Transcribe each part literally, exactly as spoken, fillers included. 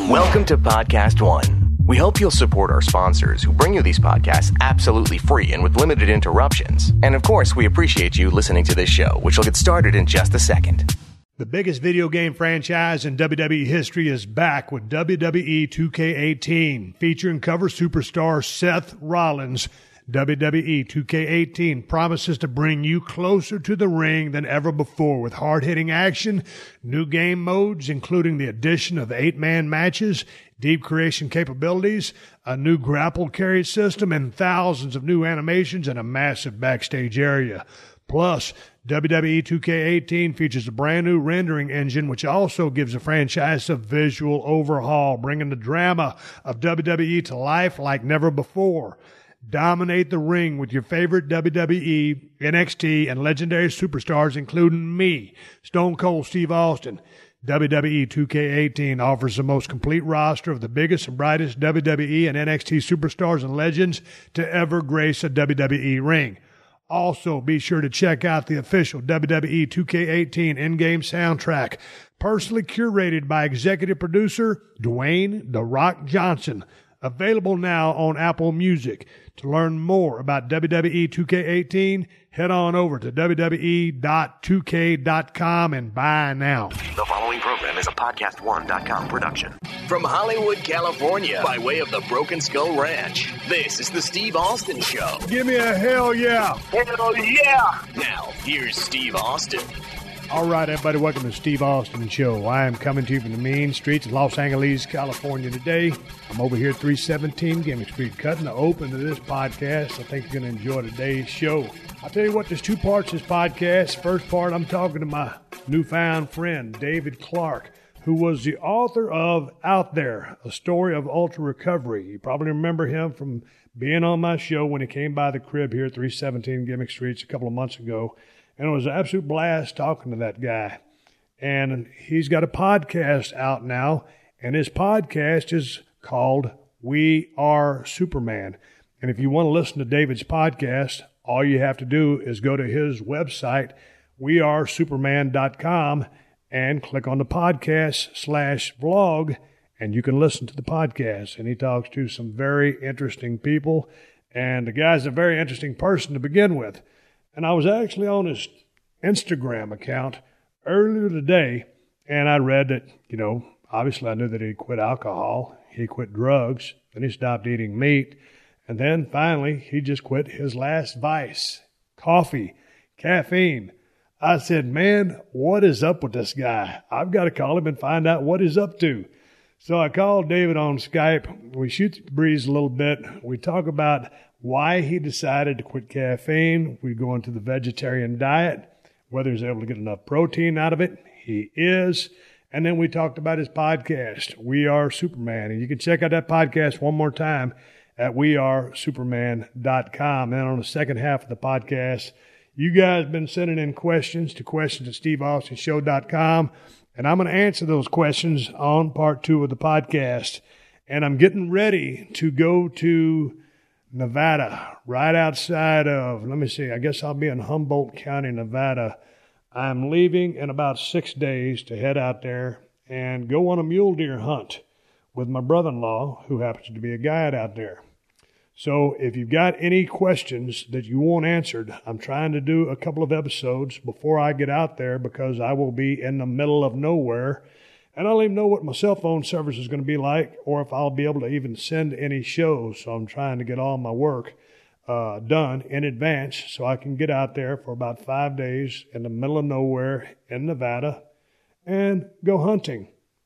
Welcome to Podcast One. We hope you'll support our sponsors who bring you these podcasts absolutely free and with limited interruptions. And of course, we appreciate you listening to this show, which will get started in just a second. The biggest video game franchise in W W E history is back with W W E two K eighteen, featuring cover superstar Seth Rollins. W W E two K eighteen promises to bring you closer to the ring than ever before with hard-hitting action, new game modes, including the addition of eight-man matches, deep creation capabilities, a new grapple carry system, and thousands of new animations and a massive backstage area. Plus, W W E two K eighteen features a brand new rendering engine, which also gives the franchise a visual overhaul, bringing the drama of W W E to life like never before. Dominate the ring with your favorite W W E, N X T, and legendary superstars, including me, Stone Cold Steve Austin. W W E two K eighteen offers the most complete roster of the biggest and brightest W W E and N X T superstars and legends to ever grace a W W E ring. Also, be sure to check out the official W W E two K eighteen in-game soundtrack, personally curated by executive producer Dwayne "The Rock" Johnson. Available now on Apple Music. To learn more about W W E two K eighteen, head on over to W W E dot two K dot com and buy now. The following program is a podcast one dot com production. From Hollywood, California, by way of the Broken Skull Ranch, this is the Steve Austin Show. Give me a hell yeah. Hell yeah! Now, here's Steve Austin. All right, everybody, welcome to the Steve Austin Show. I am coming to you from the mean streets of Los Angeles, California today. I'm over here at three seventeen Gimmick Street, cutting the open to this podcast. I think you're going to enjoy today's show. I'll tell you what, there's two parts to this podcast. First part, I'm talking to my newfound friend, David Clark, who was the author of Out There, A Story of Ultra Recovery. You probably remember him from being on my show when he came by the crib here at three seventeen Gimmick Street a couple of months ago. And it was an absolute blast talking to that guy. And he's got a podcast out now, and his podcast is called We Are Superman. And if you want to listen to David's podcast, all you have to do is go to his website, we are superman dot com, and click on the podcast slash vlog, and you can listen to the podcast. And he talks to some very interesting people, and the guy's a very interesting person to begin with. And I was actually on his Instagram account earlier today, and I read that, you know, obviously I knew that he quit alcohol, he quit drugs, then he stopped eating meat, and then finally he just quit his last vice, coffee, caffeine. I said, man, what is up with this guy? I've got to call him and find out what he's up to. So I called David on Skype. We shoot the breeze a little bit. We talk about why he decided to quit caffeine. We go into the vegetarian diet, whether he's able to get enough protein out of it. He is. And then we talked about his podcast, We Are Superman. And you can check out that podcast one more time at we are superman dot com. And on the second half of the podcast, you guys have been sending in questions to questions at steve austin show dot com. And I'm going to answer those questions on part two of the podcast. And I'm getting ready to go to Nevada, right outside of, let me see, I guess I'll be in Humboldt County, Nevada. I'm leaving in about six days to head out there and go on a mule deer hunt with my brother-in-law, who happens to be a guide out there. So if you've got any questions that you want answered, I'm trying to do a couple of episodes before I get out there because I will be in the middle of nowhere. And I don't even know what my cell phone service is going to be like or if I'll be able to even send any shows. So I'm trying to get all my work uh, done in advance so I can get out there for about five days in the middle of nowhere in Nevada and go hunting.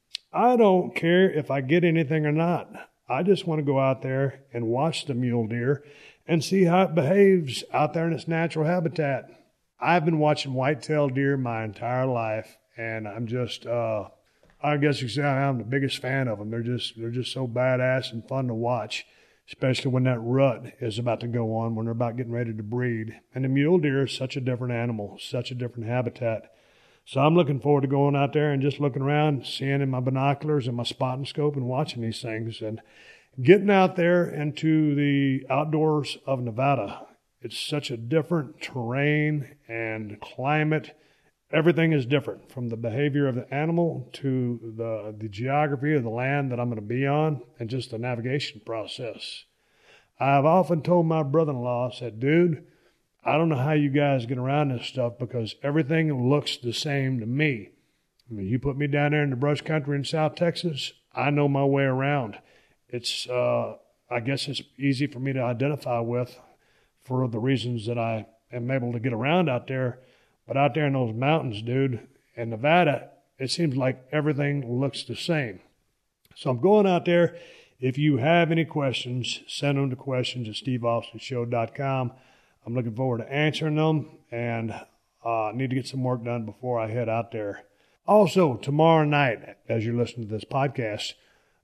I don't care if I get anything or not. I just want to go out there and watch the mule deer and see how it behaves out there in its natural habitat. I've been watching white-tailed deer my entire life, and I'm just... Uh, I guess you say I'm the biggest fan of them. They're just they're just so badass and fun to watch, especially when that rut is about to go on, when they're about getting ready to breed. And the mule deer is such a different animal, such a different habitat. So I'm looking forward to going out there and just looking around, seeing in my binoculars and my spotting scope and watching these things and getting out there into the outdoors of Nevada. It's such a different terrain and climate. everything is different, from the behavior of the animal to the, the geography of the land that I'm going to be on and just the navigation process. I've often told my brother-in-law, I said, dude, I don't know how you guys get around this stuff because everything looks the same to me. I mean, you put me down there in the brush country in South Texas, I know my way around. It's, uh, I guess it's easy for me to identify with for the reasons that I am able to get around out there. But out there in those mountains, dude, in Nevada, it seems like everything looks the same. So I'm going out there. If you have any questions, send them to questions at steve austin show dot com. I'm looking forward to answering them, and I uh, need to get some work done before I head out there. Also, tomorrow night, as you're listening to this podcast,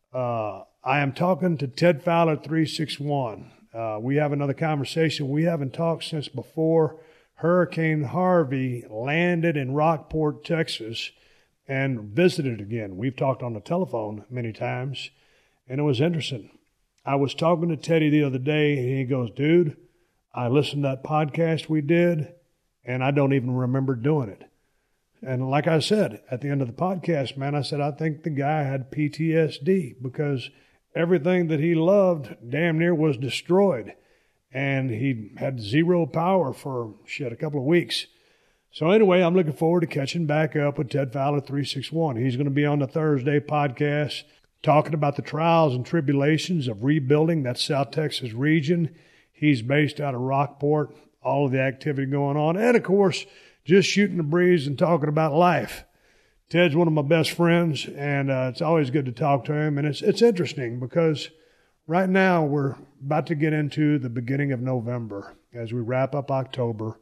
uh, I am talking to Ted Fowler three sixty-one. Uh, we have another conversation. We haven't talked since before Hurricane Harvey landed in Rockport, Texas, and visited again. We've talked on the telephone many times, and it was interesting. I was talking to Teddy the other day, and he goes, dude, I listened to that podcast we did, and I don't even remember doing it. And like I said, at the end of the podcast, man, I said, I think the guy had P T S D because everything that he loved damn near was destroyed. And he had zero power for, shit, a couple of weeks. So anyway, I'm looking forward to catching back up with Ted Fowler three sixty-one. He's going to be on the Thursday podcast talking about the trials and tribulations of rebuilding that South Texas region. He's based out of Rockport, all of the activity going on. And, of course, just shooting the breeze and talking about life. Ted's one of my best friends, and uh, it's always good to talk to him. And it's it's interesting because right now we're about to get into the beginning of November as we wrap up October.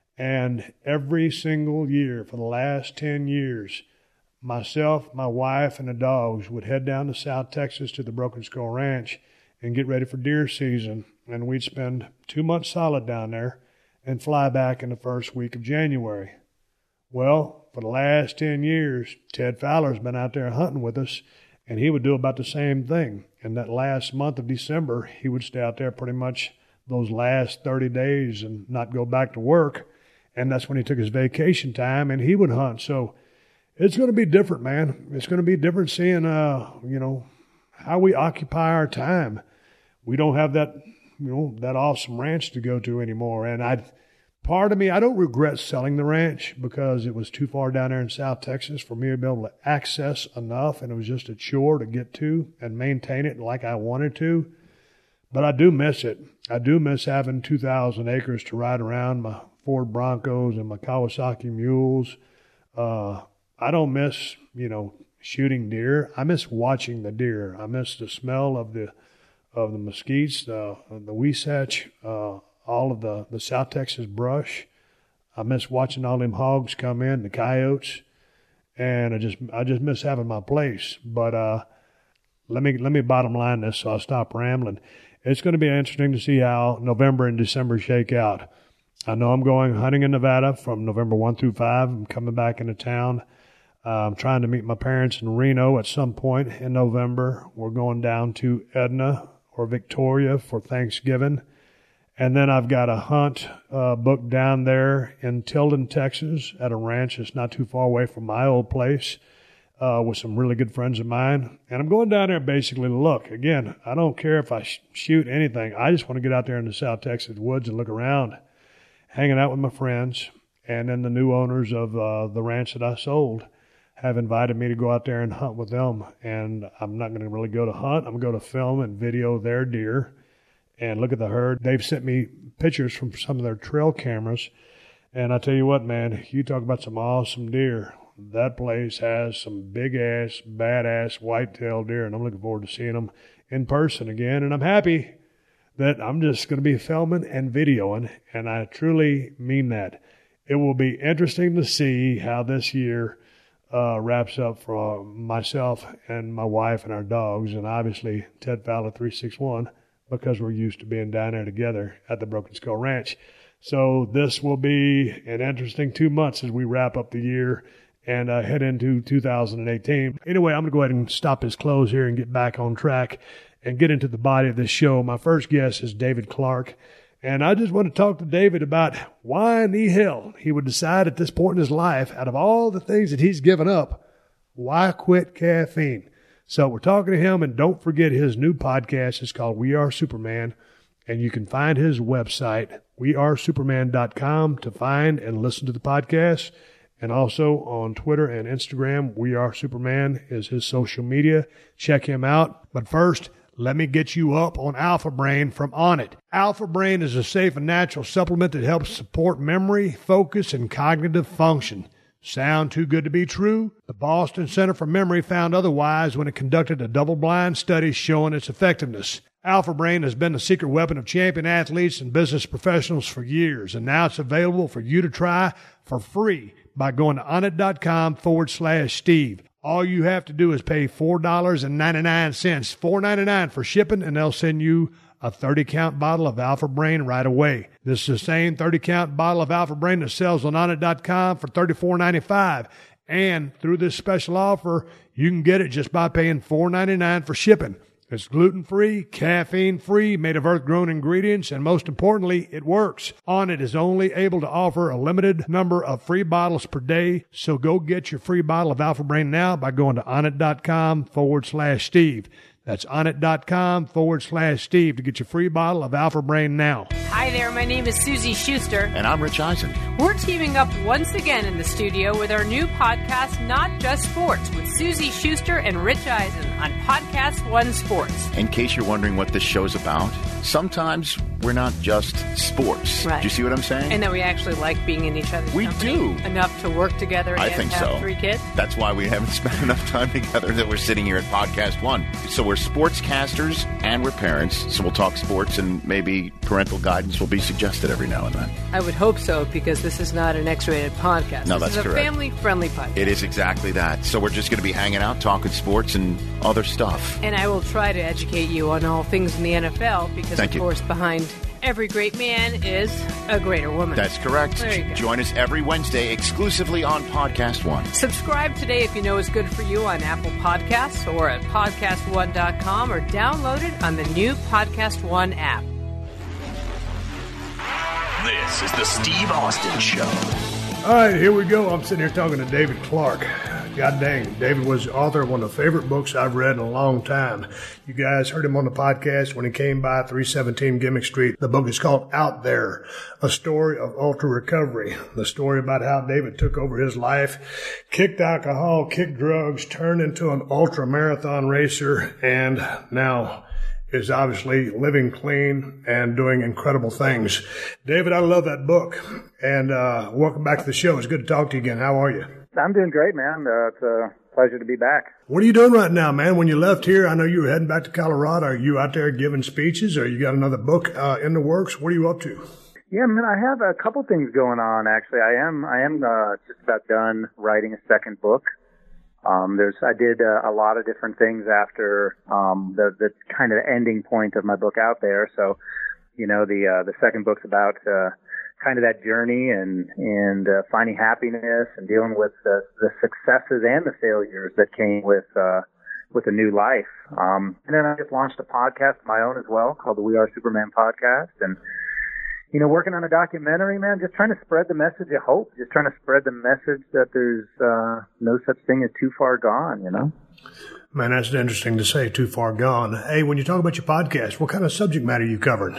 And every single year for the last ten years, myself, my wife, and the dogs would head down to South Texas to the Broken Skull Ranch and get ready for deer season. And we'd spend two months solid down there and fly back in the first week of January. Well, for the last ten years, Ted Fowler's been out there hunting with us, and he would do about the same thing. And that last month of December, he would stay out there pretty much those last thirty days and not go back to work. And that's when he took his vacation time, and he would hunt. So it's going to be different, man. It's going to be different seeing, uh, you know, how we occupy our time. We don't have that, you know, that awesome ranch to go to anymore. And I, part of me, I don't regret selling the ranch because it was too far down there in South Texas for me to be able to access enough, and it was just a chore to get to and maintain it like I wanted to. But I do miss it. I do miss having two thousand acres to ride around, my Ford Broncos and my Kawasaki mules. Uh, I don't miss, you know, shooting deer. I miss watching the deer. I miss the smell of the of the mesquites, the the Wasatch, uh, all of the, the South Texas brush. I miss watching all them hogs come in, the coyotes, and I just I just miss having my place. But uh, let me let me bottom line this, so I'll stop rambling. It's going to be interesting to see how November and December shake out. I know I'm going hunting in Nevada from November first through fifth. I'm coming back into town. Uh, I'm trying to meet my parents in Reno at some point in November. We're going down to Edna or Victoria for Thanksgiving. And then I've got a hunt uh, booked down there in Tilden, Texas, at a ranch that's not too far away from my old place uh, with some really good friends of mine. And I'm going down there basically to look. Again, I don't care if I sh- shoot anything. I just want to get out there in the South Texas woods and look around, hanging out with my friends. And then the new owners of uh, the ranch that I sold have invited me to go out there and hunt with them. And I'm not going to really go to hunt. I'm going to go to film and video their deer and look at the herd. They've sent me pictures from some of their trail cameras. And I tell you what, man, you talk about some awesome deer. That place has some big-ass, badass white-tailed deer, and I'm looking forward to seeing them in person again. And I'm happy that I'm just going to be filming and videoing, and I truly mean that. It will be interesting to see how this year uh, wraps up for myself and my wife and our dogs, and obviously Ted Fowler three sixty-one, because we're used to being down there together at the Broken Skull Ranch. So this will be an interesting two months as we wrap up the year and uh, head into two thousand eighteen. Anyway, I'm going to go ahead and stop his close here and get back on track and get into the body of this show. My first guest is David Clark, And I just want to talk to David about why in the hell he would decide at this point in his life, out of all the things that he's given up, why quit caffeine? So we're talking to him, and don't forget his new podcast is called We Are Superman, and you can find his website, we are superman dot com, to find and listen to the podcast. And also on Twitter and Instagram, We Are Superman is his social media. Check him out. But first, let me get you up on Alpha Brain from Onnit. Alpha Brain is a safe and natural supplement that helps support memory, focus, and cognitive function. Sound too good to be true? The Boston Center for Memory found otherwise when it conducted a double-blind study showing its effectiveness. Alpha Brain has been the secret weapon of champion athletes and business professionals for years, and now it's available for you to try for free by going to onnit.com forward slash Steve. All you have to do is pay four dollars and ninety-nine cents, four dollars and ninety-nine cents for shipping, and they'll send you a thirty-count bottle of Alpha Brain right away. This is the same thirty-count bottle of Alpha Brain that sells on onnit dot com for thirty-four dollars and ninety-five cents. And through this special offer, you can get it just by paying four dollars and ninety-nine cents for shipping. It's gluten-free, caffeine-free, made of earth-grown ingredients, and most importantly, it works. Onnit is only able to offer a limited number of free bottles per day, so go get your free bottle of Alpha Brain now by going to onnit.com forward slash Steve. That's onnit.com forward slash Steve to get your free bottle of Alpha Brain now. Hi there, my name is Susie Schuster. And I'm Rich Eisen. We're teaming up once again in the studio with our new podcast, Not Just Sports, with Susie Schuster and Rich Eisen on Podcast One Sports. In case you're wondering what this show's about, sometimes we're not just sports. Right. Do you see what I'm saying? And that we actually like being in each other's We company do. enough to work together and I think have so. three kids. That's why we haven't spent enough time together that we're sitting here at Podcast One. So we're sportscasters and we're parents, so we'll talk sports and maybe parental guidance will be suggested every now and then. I would hope so, because this is not an X-rated podcast. No, this that's is a correct. family-friendly podcast. It is exactly that. So we're just going to be hanging out, talking sports and other stuff. And I will try to educate you on all things in the N F L, because, Thank of you. course, behind every great man is a greater woman. That's correct. There you go. Join us every Wednesday exclusively on Podcast One. Subscribe today if you know it's good for you on Apple Podcasts or at podcast one dot com, or download it on the new Podcast One app. This is the Steve Austin Show. All right, here we go. I'm sitting here talking to David Clark. God dang, David was the author of one of the favorite books I've read in a long time. You guys heard him on the podcast when he came by three seventeen Gimmick Street. The book is called Out There, A Story of Ultra Recovery. The story about how David took over his life, kicked alcohol, kicked drugs, turned into an ultra marathon racer, and now is obviously living clean and doing incredible things. David, I love that book. And uh, welcome back to the show. It's good to talk to you again. How are you? I'm doing great, man. Uh, it's a pleasure to be back. What are you doing right now, man? When you left here, I know you were heading back to Colorado. Are you out there giving speeches, or you got another book uh, in the works? What are you up to? Yeah, man, I have a couple things going on, actually. I am I am uh, just about done writing a second book. Um, there's I did uh, a lot of different things after um, the the kind of ending point of my book Out There. So, you know, the uh, the second book's about uh, kind of that journey and and uh, finding happiness and dealing with the, the successes and the failures that came with uh, with a new life. Um, and then I just launched a podcast of my own as well called the We Are Superman podcast, and you know, working on a documentary, man, just trying to spread the message of hope, just trying to spread the message that there's uh, no such thing as too far gone, you know? Man, that's interesting to say, too far gone. Hey, when you talk about your podcast, what kind of subject matter are you covering?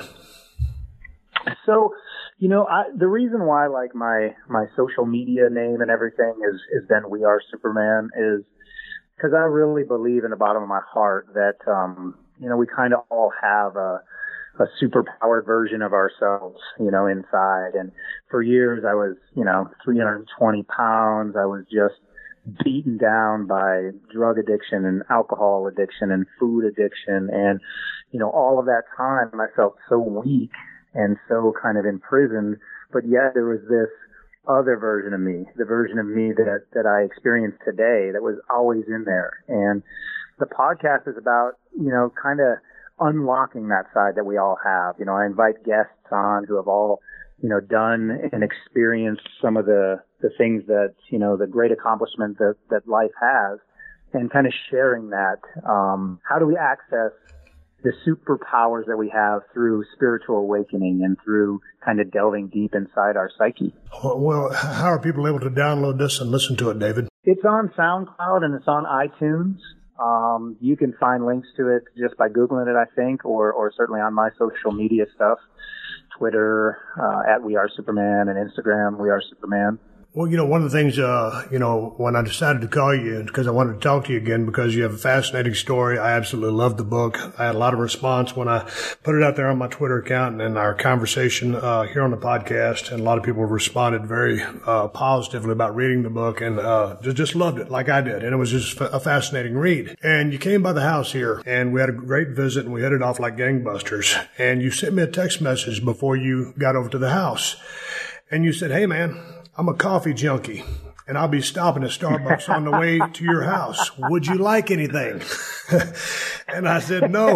So, you know, I, the reason why, like, my, my social media name and everything is, is then We Are Superman is because I really believe in the bottom of my heart that, um, you know, we kind of all have a, a super-powered version of ourselves, you know, inside. And for years I was, you know, three hundred twenty pounds. I was just beaten down by drug addiction and alcohol addiction and food addiction. And, you know, all of that time I felt so weak and so kind of imprisoned, but yet there was this other version of me, the version of me that, that I experienced today that was always in there. And the podcast is about, you know, kind of unlocking that side that we all have. You know, I invite guests on who have all, you know, done and experienced some of the, the things that, you know, the great accomplishment that, that life has, and kind of sharing that. Um, how do we access the superpowers that we have through spiritual awakening and through kind of delving deep inside our psyche. Well, how are people able to download this and listen to it, David? It's on SoundCloud and it's on iTunes. Um, you can find links to it just by Googling it, I think, or, or certainly on my social media stuff, Twitter, uh, at We Are Superman, and Instagram, We Are Superman. Well, you know, one of the things, uh, you know, when I decided to call you, because I wanted to talk to you again, because you have a fascinating story. I absolutely love the book. I had a lot of response when I put it out there on my Twitter account and in our conversation uh, here on the podcast. And a lot of people responded very uh, positively about reading the book and uh, just, just loved it like I did. And it was just a fascinating read. And you came by the house here, and we had a great visit, and we hit it off like gangbusters. And you sent me a text message before you got over to the house. And you said, hey, man, I'm a coffee junkie, and I'll be stopping at Starbucks on the way to your house. Would you like anything? And I said, no.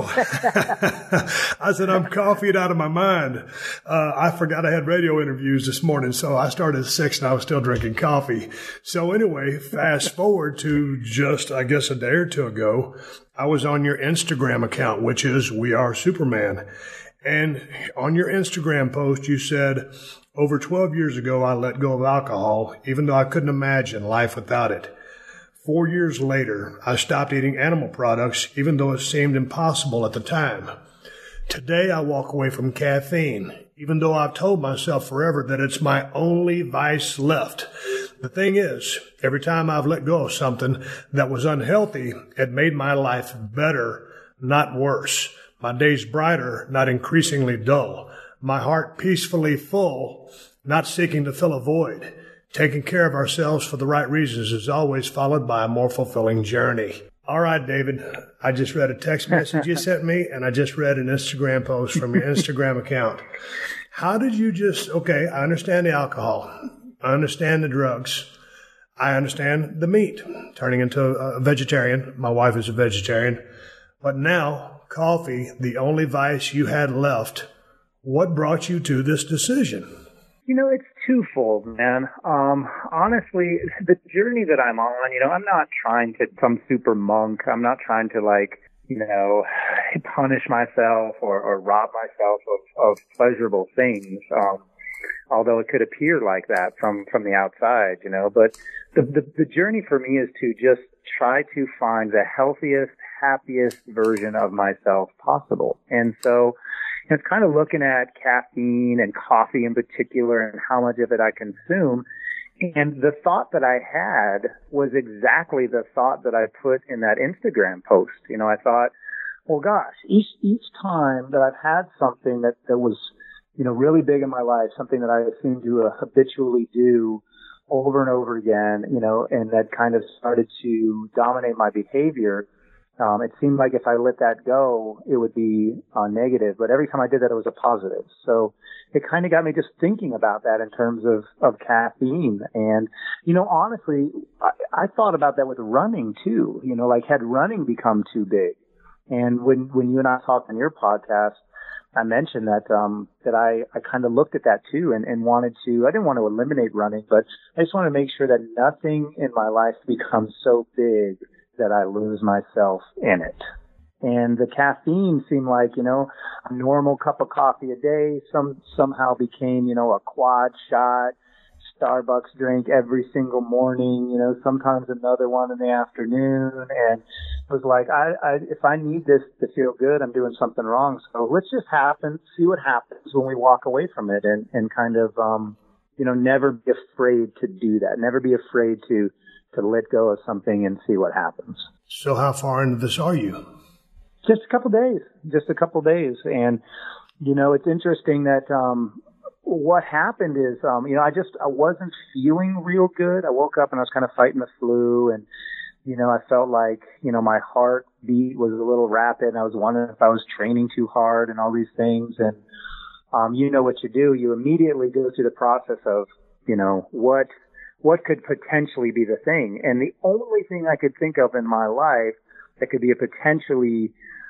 I said, I'm coffeeed out of my mind. Uh, I forgot I had radio interviews this morning, so I started at six, and I was still drinking coffee. So anyway, fast forward to just, I guess, a day or two ago, I was on your Instagram account, which is We Are Superman. And on your Instagram post, you said, over twelve years ago, I let go of alcohol, even though I couldn't imagine life without it. Four years later, I stopped eating animal products, even though it seemed impossible at the time. Today, I walk away from caffeine, even though I've told myself forever that it's my only vice left. The thing is, every time I've let go of something that was unhealthy, it made my life better, not worse. My days brighter, not increasingly dull. My heart peacefully full, not seeking to fill a void. Taking care of ourselves for the right reasons is always followed by a more fulfilling journey. All right, David, I just read a text message you sent me, and I just read an Instagram post from your Instagram account. How did you just, okay, I understand the alcohol. I understand the drugs. I understand the meat, turning into a vegetarian. My wife is a vegetarian. But now, coffee, the only vice you had left. What brought you to this decision? You know, it's twofold, man. Um, honestly, the journey that I'm on, you know, I'm not trying to become super monk. I'm not trying to, like, you know, punish myself or, or rob myself of, of pleasurable things. Um, although it could appear like that from, from the outside, you know. But the, the, the journey for me is to just try to find the healthiest, happiest version of myself possible. And so it's kind of looking at caffeine and coffee in particular and how much of it I consume. And the thought that I had was exactly the thought that I put in that Instagram post. You know, I thought, well, gosh, each, each time that I've had something that, that was, you know, really big in my life, something that I seemed to uh, habitually do over and over again, you know, and that kind of started to dominate my behavior. Um, it seemed like if I let that go, it would be uh, negative. But every time I did that, it was a positive. So it kind of got me just thinking about that in terms of, of caffeine. And, you know, honestly, I, I thought about that with running too. You know, like had running become too big? And when, when you and I talked on your podcast, I mentioned that, um, that I, I kind of looked at that too and, and wanted to, I didn't want to eliminate running, but I just want to make sure that nothing in my life becomes so big that I lose myself in it. And the caffeine seemed like, you know, a normal cup of coffee a day some somehow became, you know, a quad shot, Starbucks drink every single morning, you know, sometimes another one in the afternoon. And it was like, I, I if I need this to feel good, I'm doing something wrong. So let's just happen, see what happens when we walk away from it and, and kind of, um, you know, never be afraid to do that. Never be afraid to to let go of something and see what happens. So how far into this are you? Just a couple days, just a couple days. And, you know, it's interesting that, um, what happened is, um, you know, I just, I wasn't feeling real good. I woke up and I was kind of fighting the flu and, you know, I felt like, you know, my heartbeat was a little rapid and I was wondering if I was training too hard and all these things. And, um, you know what you do, you immediately go through the process of, you know, what, what could potentially be the thing? And the only thing I could think of in my life that could be a potentially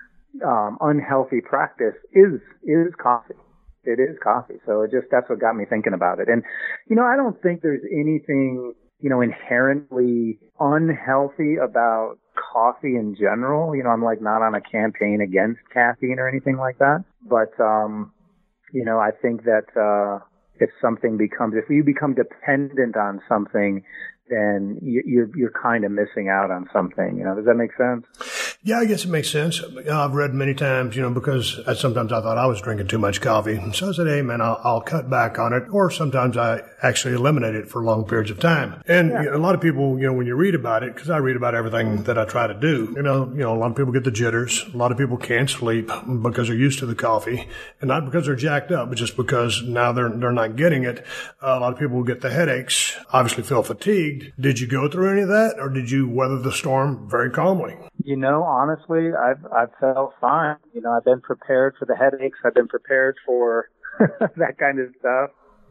um, unhealthy practice is is coffee. It is coffee. So it just that's what got me thinking about it. And you know, I don't think there's anything you know inherently unhealthy about coffee in general. You know, I'm like not on a campaign against caffeine or anything like that. But, um, you know, I think that, uh, if something becomes, if you become dependent on something, then you, you're, you're kind of missing out on something. You know, does that make sense? Yeah, I guess it makes sense. I've read many times, you know, because I, sometimes I thought I was drinking too much coffee. So I said, hey, man, I'll, I'll cut back on it. Or sometimes I actually eliminate it for long periods of time. And yeah. you know, a lot of people, you know, when you read about it, because I read about everything that I try to do, you know, you know, a lot of people get the jitters. A lot of people can't sleep because they're used to the coffee. And not because they're jacked up, but just because now they're, they're not getting it. Uh, a lot of people will get the headaches, obviously feel fatigued. Did you go through any of that, or did you weather the storm very calmly? You know, honestly, I've I've felt fine. You know, I've been prepared for the headaches. I've been prepared for that kind of stuff.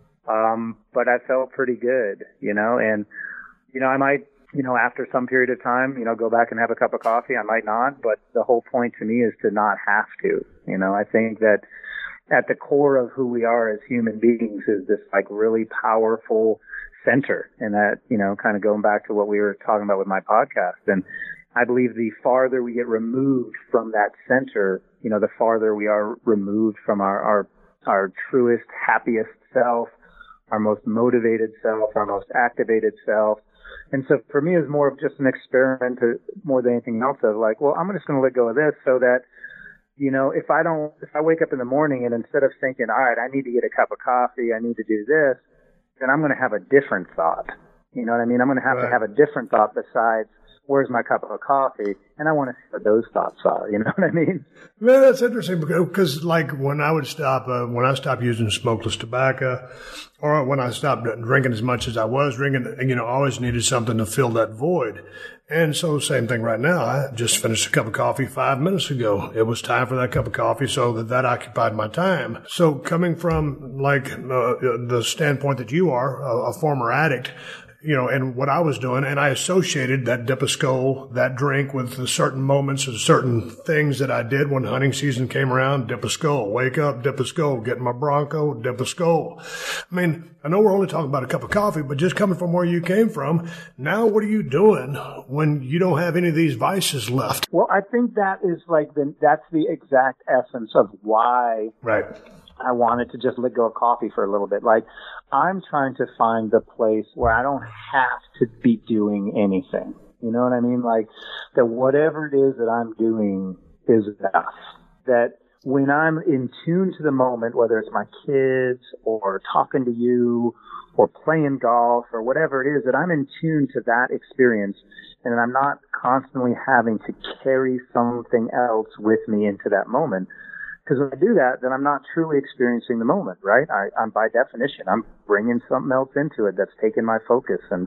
Um, but I felt pretty good, you know, and, you know, I might, you know, after some period of time, you know, go back and have a cup of coffee. I might not, but the whole point to me is to not have to. You know, I think that at the core of who we are as human beings is this like really powerful center, and that, you know, kind of going back to what we were talking about with my podcast. And I believe the farther we get removed from that center, you know, the farther we are removed from our, our, our truest, happiest self, our most motivated self, our most activated self. And so for me, it's more of just an experiment to, more than anything else, of like, well, I'm just going to let go of this so that, you know, if I don't, if I wake up in the morning and instead of thinking, all right, I need to get a cup of coffee, I need to do this, then I'm going to have a different thought. You know what I mean? I'm going to have right. to have a different thought besides, where's my cup of coffee? And I want to see what those thoughts are. You know what I mean? Man, that's interesting because, like, when I would stop, uh, when I stopped using smokeless tobacco, or when I stopped drinking as much as I was drinking, you know, I always needed something to fill that void. And so, same thing right now. I just finished a cup of coffee five minutes ago. It was time for that cup of coffee, so that that occupied my time. So, coming from like uh, the standpoint that you are, a, a former addict, you know, and what I was doing, and I associated that dip of skull, that drink, with the certain moments and certain things that I did when hunting season came around. Dip of skull, wake up, dip of skull, get in my Bronco, dip of skull. I mean, I know we're only talking about a cup of coffee, but just coming from where you came from, now what are you doing when you don't have any of these vices left? Well, I think that is like the, that's the exact essence of why. Right. I wanted to just let go of coffee for a little bit. Like, I'm trying to find the place where I don't have to be doing anything. You know what I mean? Like, that whatever it is that I'm doing is enough. That when I'm in tune to the moment, whether it's my kids or talking to you or playing golf or whatever it is, that I'm in tune to that experience and I'm not constantly having to carry something else with me into that moment. Because when I do that, then I'm not truly experiencing the moment, right? I, I'm by definition, I'm bringing something else into it that's taking my focus. And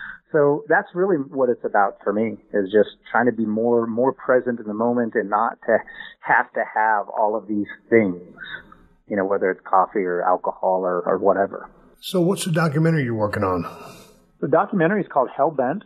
so that's really what it's about for me, is just trying to be more, more present in the moment and not to have to have all of these things, you know, whether it's coffee or alcohol or, or whatever. So what's the documentary you're working on? The documentary is called Hellbent,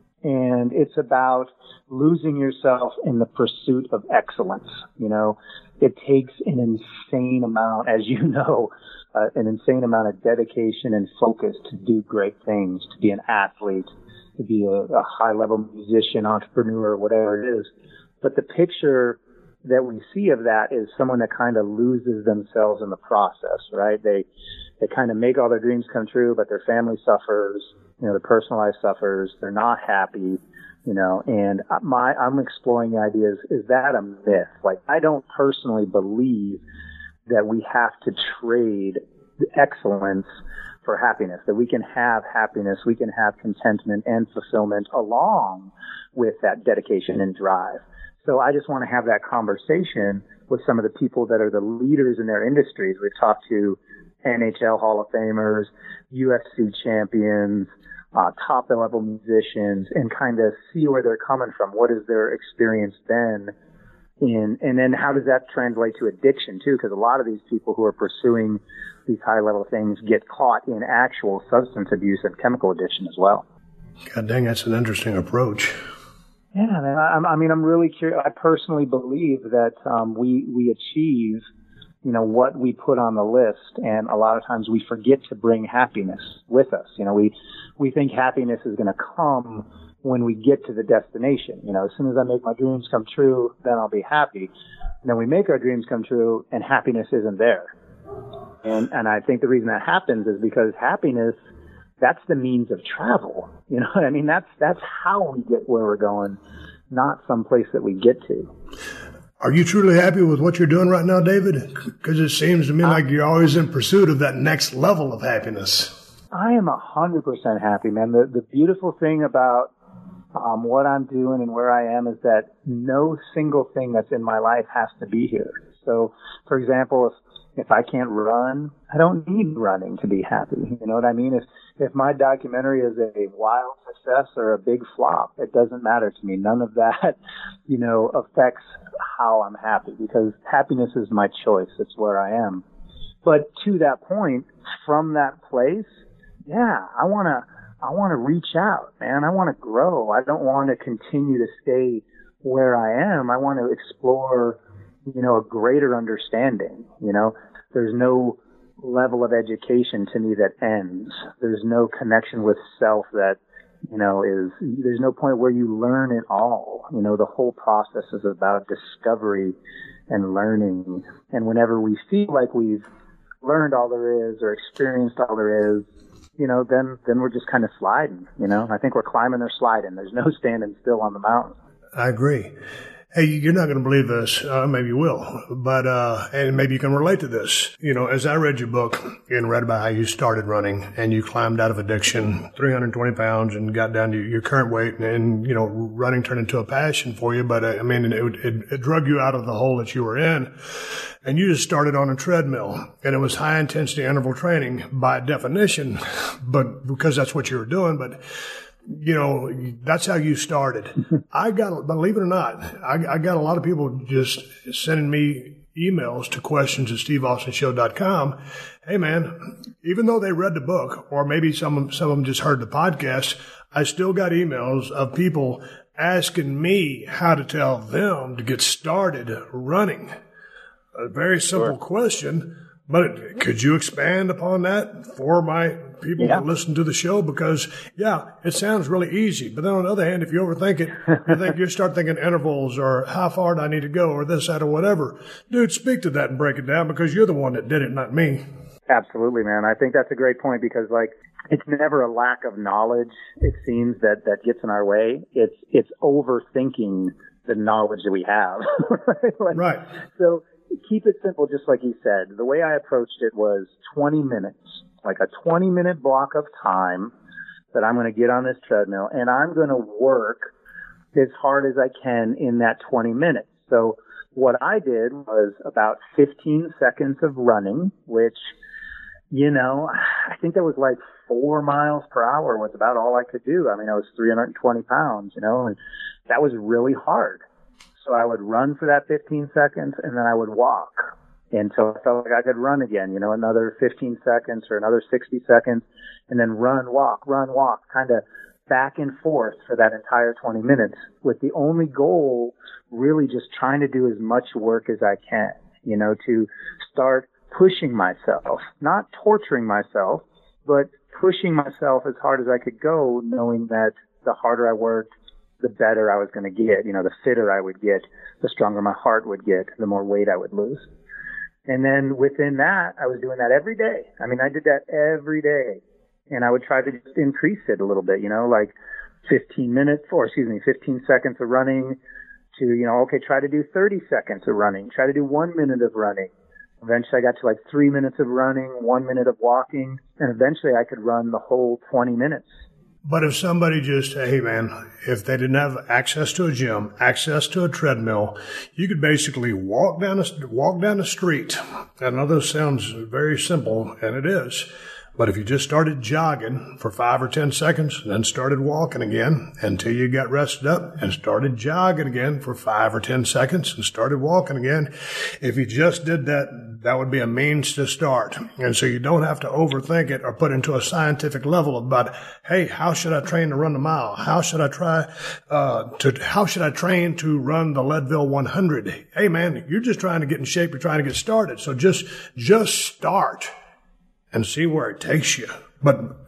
and it's about losing yourself in the pursuit of excellence. You know, it takes an insane amount, as you know, uh, an insane amount of dedication and focus to do great things, to be an athlete, to be a, a high-level musician, entrepreneur, whatever it is. But the picture that we see of that is someone that kind of loses themselves in the process, right? They they kind of make all their dreams come true, but their family suffers, you know, their personal life suffers, they're not happy, you know, and my, I'm exploring the idea, is, is that a myth? Like, I don't personally believe that we have to trade excellence for happiness, that we can have happiness, we can have contentment and fulfillment along with that dedication and drive. So I just want to have that conversation with some of the people that are the leaders in their industries. We've talked to N H L Hall of Famers, U F C champions, uh, top level musicians, and kind of see where they're coming from. What has their experience been? In, and then how does that translate to addiction too? Because a lot of these people who are pursuing these high level things get caught in actual substance abuse and chemical addiction as well. God dang, that's an interesting approach. Yeah, man, I, I mean, I'm really curious. I personally believe that um, we we achieve, you know, what we put on the list, and a lot of times we forget to bring happiness with us. You know, we we think happiness is going to come when we get to the destination. You know, as soon as I make my dreams come true, then I'll be happy. And then we make our dreams come true, and happiness isn't there. And and I think the reason that happens is because happiness, that's the means of travel. You know what I mean? That's that's how we get where we're going, not some place that we get to. Are you truly happy with what you're doing right now, David? Because it seems to me like you're always in pursuit of that next level of happiness. I am one hundred percent happy, man. The, the beautiful thing about um, what I'm doing and where I am is that no single thing that's in my life has to be here. So, for example, if, if I can't run, I don't need running to be happy. You know what I mean? If, if my documentary is a wild success or a big flop, it doesn't matter to me. None of that, you know, affects how I'm happy, because happiness is my choice. It's where I am. But to that point, from that place, yeah, I want to, I want to reach out, man. I want to grow. I don't want to continue to stay where I am. I want to explore, you know, a greater understanding. You know, there's no level of education to me that ends. There's no connection with self that, you know, is, there's no point where you learn it all. You know, the whole process is about discovery and learning. And whenever we feel like we've learned all there is or experienced all there is, you know, then, then we're just kind of sliding, you know. I think we're climbing or sliding. There's no standing still on the mountain. I agree. Hey, you're not going to believe this. Uh, maybe you will. But, uh, and maybe you can relate to this. You know, as I read your book and read about how you started running and you climbed out of addiction, three hundred twenty pounds, and got down to your current weight, and, and you know, running turned into a passion for you. But, uh, I mean, it, it, it drug you out of the hole that you were in. And you just started on a treadmill, and it was high intensity interval training by definition, but because that's what you were doing. But, you know, that's how you started. I got, believe it or not, I, I got a lot of people just sending me emails to questions at steve austin show dot com. Hey man, even though they read the book, or maybe some, some of them just heard the podcast, I still got emails of people asking me how to tell them to get started running. A very simple sure. question, but could you expand upon that for my people yeah. that listen to the show? Because, yeah, it sounds really easy. But then on the other hand, if you overthink it, you think you start thinking intervals or how far do I need to go or this, that, or whatever. Dude, speak to that and break it down, because you're the one that did it, not me. Absolutely, man. I think that's a great point, because, like, it's never a lack of knowledge, it seems, that, that gets in our way. It's it's overthinking the knowledge that we have. like, right. So keep it simple, just like you said. The way I approached it was twenty minutes, like a twenty minute block of time that I'm going to get on this treadmill, and I'm going to work as hard as I can in that twenty minutes. So what I did was about fifteen seconds of running, which, you know, I think that was like four miles per hour was about all I could do. I mean, I was three hundred twenty pounds, you know, and that was really hard. So I would run for that fifteen seconds, and then I would walk until I felt like I could run again, you know, another fifteen seconds or another sixty seconds, and then run, walk, run, walk, kind of back and forth for that entire twenty minutes, with the only goal really just trying to do as much work as I can, you know, to start pushing myself, not torturing myself, but pushing myself as hard as I could go, knowing that the harder I worked, the better I was going to get, you know, the fitter I would get, the stronger my heart would get, the more weight I would lose. And then within that, I was doing that every day. I mean, I did that every day. And I would try to just increase it a little bit, you know, like fifteen minutes, or excuse me, fifteen seconds of running to, you know, okay, try to do thirty seconds of running, try to do one minute of running. Eventually I got to like three minutes of running, one minute of walking, and eventually I could run the whole twenty minutes. But if somebody just, hey man, if they didn't have access to a gym, access to a treadmill, you could basically walk down a, walk down the street. I know this sounds very simple, and it is. But if you just started jogging for five or ten seconds, and then started walking again until you got rested up, and started jogging again for five or ten seconds, and started walking again, if you just did that, that would be a means to start. And so you don't have to overthink it or put into a scientific level about, hey, how should I train to run the mile? How should I try uh to? How should I train to run the Leadville one hundred? Hey man, you're just trying to get in shape. You're trying to get started. So just just start and see where it takes you. But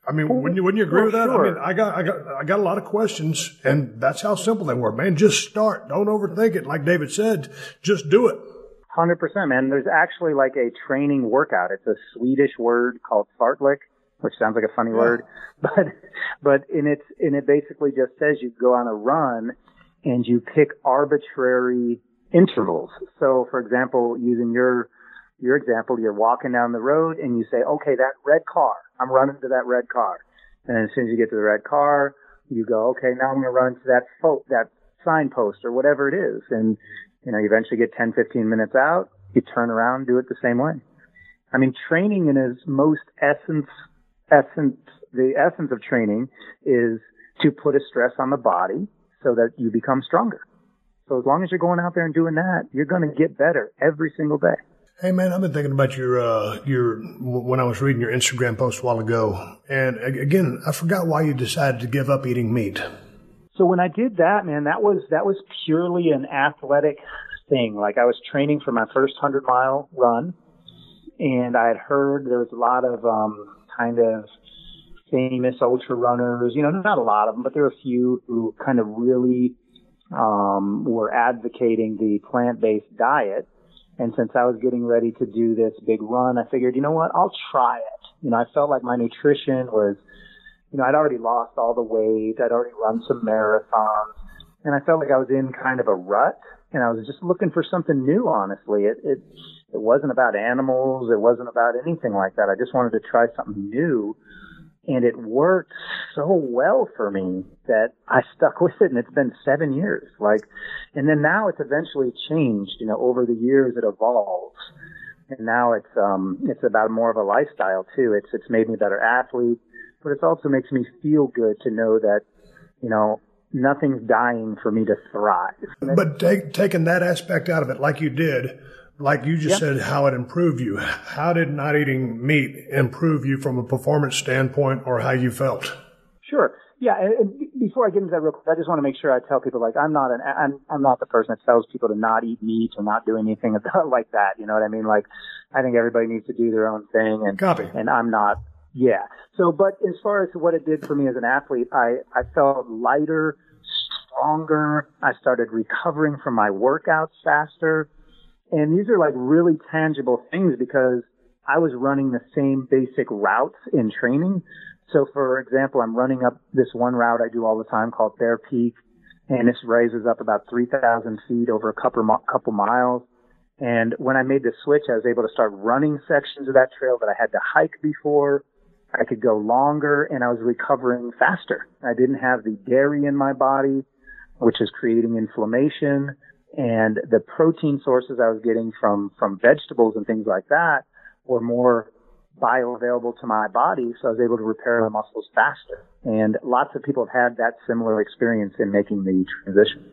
I mean, wouldn't you, wouldn't you agree well, with that? sure. I mean, I got, I got, I got a lot of questions, and that's how simple they were, man. Just start. Don't overthink it. Like David said, just do it. one hundred percent, man. There's actually like a training workout. It's a Swedish word called fartlek, which sounds like a funny yeah. word, but but in it in it basically just says you go on a run and you pick arbitrary intervals. So, for example, using your your example, you're walking down the road and you say, okay, that red car, I'm running to that red car, and then as soon as you get to the red car, you go, okay, now I'm going to run to that fo- that signpost or whatever it is, and you know, you eventually get ten, fifteen minutes out, you turn around, do it the same way. I mean, training in its most essence, essence, the essence of training is to put a stress on the body so that you become stronger. So as long as you're going out there and doing that, you're going to get better every single day. Hey man, I've been thinking about your, uh, your, when I was reading your Instagram post a while ago. And again, I forgot why you decided to give up eating meat. So when I did that, man, that was that was purely an athletic thing. Like I was training for my first hundred mile run, and I had heard there was a lot of um, kind of famous ultra runners. You know, not a lot of them, but there were a few who kind of really um, were advocating the plant-based diet. And since I was getting ready to do this big run, I figured, you know what, I'll try it. You know, I felt like my nutrition was. You know, I'd already lost all the weight. I'd already run some marathons. And I felt like I was in kind of a rut. And I was just looking for something new, honestly. It, it, it wasn't about animals. It wasn't about anything like that. I just wanted to try something new. And it worked so well for me that I stuck with it. And it's been seven years. Like, and then now it's eventually changed. You know, over the years it evolves. And now it's, um, it's about more of a lifestyle too. It's, it's made me a better athlete. But it also makes me feel good to know that, you know, nothing's dying for me to thrive. But take, taking that aspect out of it, like you did, like you just yep. said, how it improved you. How did not eating meat improve you from a performance standpoint or how you felt? Sure. Yeah. And before I get into that real quick, I just want to make sure I tell people, like, I'm not an, I'm, I'm not the person that tells people to not eat meat or not do anything like that. You know what I mean? Like, I think everybody needs to do their own thing. And, Copy. And I'm not. Yeah. So, but as far as what it did for me as an athlete, I, I felt lighter, stronger. I started recovering from my workouts faster. And these are like really tangible things because I was running the same basic routes in training. So for example, I'm running up this one route I do all the time called Bear Peak. And this raises up about three thousand feet over a couple, couple miles. And when I made the switch, I was able to start running sections of that trail that I had to hike before. I could go longer, and I was recovering faster. I didn't have the dairy in my body, which is creating inflammation, and the protein sources I was getting from, from vegetables and things like that were more bioavailable to my body, so I was able to repair my muscles faster. And lots of people have had that similar experience in making the transition.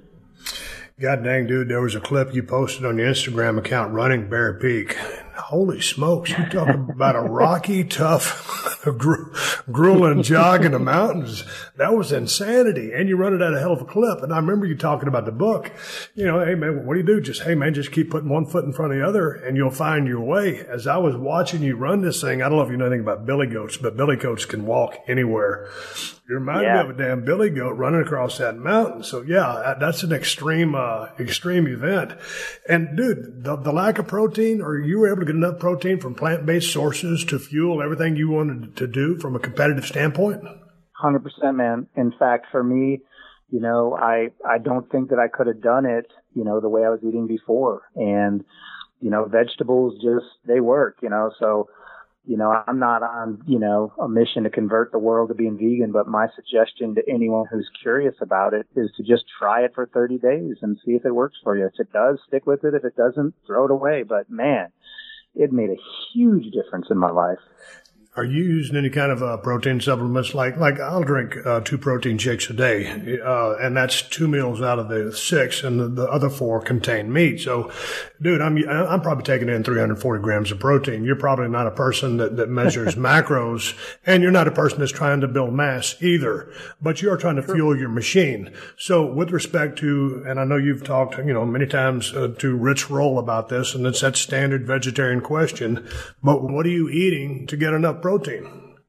God dang, dude, there was a clip you posted on your Instagram account running Bear Peak. Holy smokes, you talking about a rocky, tough, gru- grueling jog in the mountains. That was insanity. And you run it at a hell of a clip. And I remember you talking about the book. You know, hey, man, what do you do? Just, hey, man, just keep putting one foot in front of the other and you'll find your way. As I was watching you run this thing, I don't know if you know anything about billy goats, but billy goats can walk anywhere. You remind yeah. me of a damn billy goat running across that mountain. So, yeah, that's an extreme, uh, extreme event. And, dude, the, the lack of protein, or you were able to get enough protein from plant-based sources to fuel everything you wanted to do from a competitive standpoint? one hundred percent, man. In fact, for me, you know, I, I don't think that I could have done it, you know, the way I was eating before. And, you know, vegetables just, they work, you know, so, you know, I'm not on, you know, a mission to convert the world to being vegan, but my suggestion to anyone who's curious about it is to just try it for thirty days and see if it works for you. If it does, stick with it. If it doesn't, throw it away. But man, it made a huge difference in my life. Are you using any kind of uh, protein supplements? Like, like I'll drink uh, two protein shakes a day, uh, and that's two meals out of the six, and the, the other four contain meat. So, dude, I'm I'm probably taking in three hundred forty grams of protein. You're probably not a person that, that measures macros, and you're not a person that's trying to build mass either. But you are trying to fuel your machine. So, with respect to, and I know you've talked, you know, many times uh, to Rich Roll about this, and it's that standard vegetarian question. But what are you eating to get enough protein?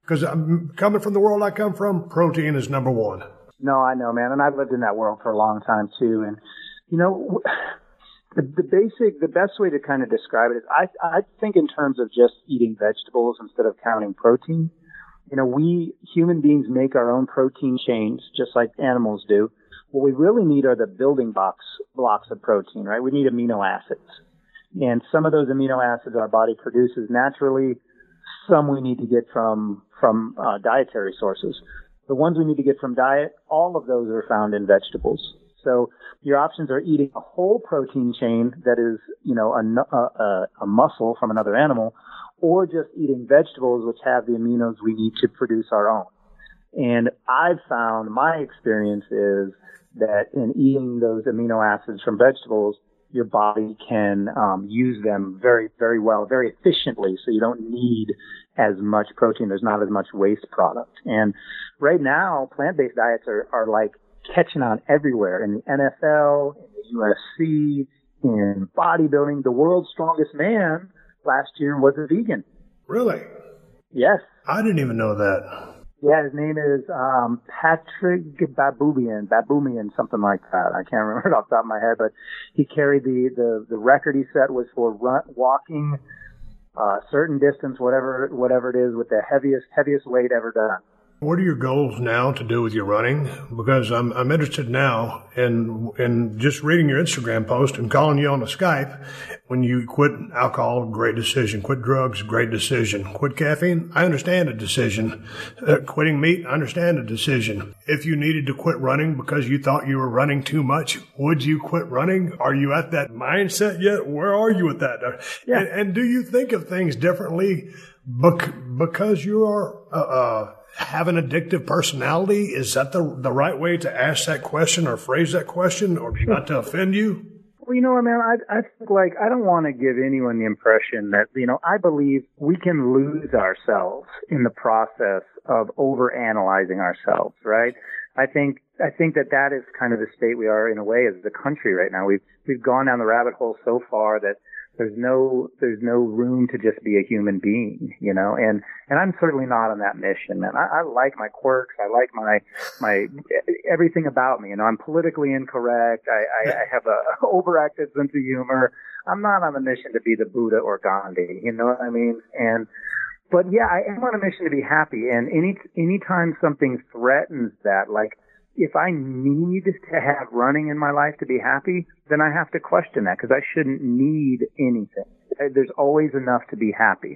Because coming from the world I come from, protein is number one. No, I know, man. And I've lived in that world for a long time, too. And, you know, the, the basic, the best way to kind of describe it is I, I think in terms of just eating vegetables instead of counting protein. You know, we human beings make our own protein chains, just like animals do. What we really need are the building blocks, blocks of protein, right? We need amino acids. And some of those amino acids our body produces naturally. Some we need to get from, from uh, dietary sources. The ones we need to get from diet, all of those are found in vegetables. So your options are eating a whole protein chain that is, you know, a, a, a muscle from another animal, or just eating vegetables which have the aminos we need to produce our own. And I've found, my experience is that in eating those amino acids from vegetables, your body can um, use them very, very well, very efficiently, so you don't need as much protein. There's not as much waste product. And right now, plant-based diets are, are like catching on everywhere, in the N F L, in the U F C, in bodybuilding. The world's strongest man last year was a vegan. Really? Yes. I didn't even know that. Yeah, his name is um, Patrick Baboumian, Baboumian, something like that. I can't remember it off the top of my head, but he carried the, the, the record he set was for run, walking a uh, certain distance, whatever whatever it is, with the heaviest heaviest weight ever done. What are your goals now to do with your running? Because I'm I'm interested now in in just reading your Instagram post and calling you on the Skype. When you quit alcohol, great decision. Quit drugs, great decision. Quit caffeine, I understand a decision. Uh, quitting meat, I understand a decision. If you needed to quit running because you thought you were running too much, would you quit running? Are you at that mindset yet? Where are you with that? Yeah. And, and do you think of things differently bec- because you are uh, uh have an addictive personality? Is that the the right way to ask that question or phrase that question, or not to offend you? Well, you know what, man, I, I think, like, I don't want to give anyone the impression that, you know, I believe we can lose ourselves in the process of overanalyzing ourselves, right? I think, I think that that is kind of the state we are in a way as a country right now. We've, we've gone down the rabbit hole so far that there's no, there's no room to just be a human being, you know, and, and I'm certainly not on that mission, man. I, I like my quirks. I like my, my, everything about me. You know, I'm politically incorrect. I, I, I have a overactive sense of humor. I'm not on a mission to be the Buddha or Gandhi, you know what I mean? And, but yeah, I am on a mission to be happy. And any, anytime something threatens that, like, if I need to have running in my life to be happy, then I have to question that, because I shouldn't need anything. There's always enough to be happy.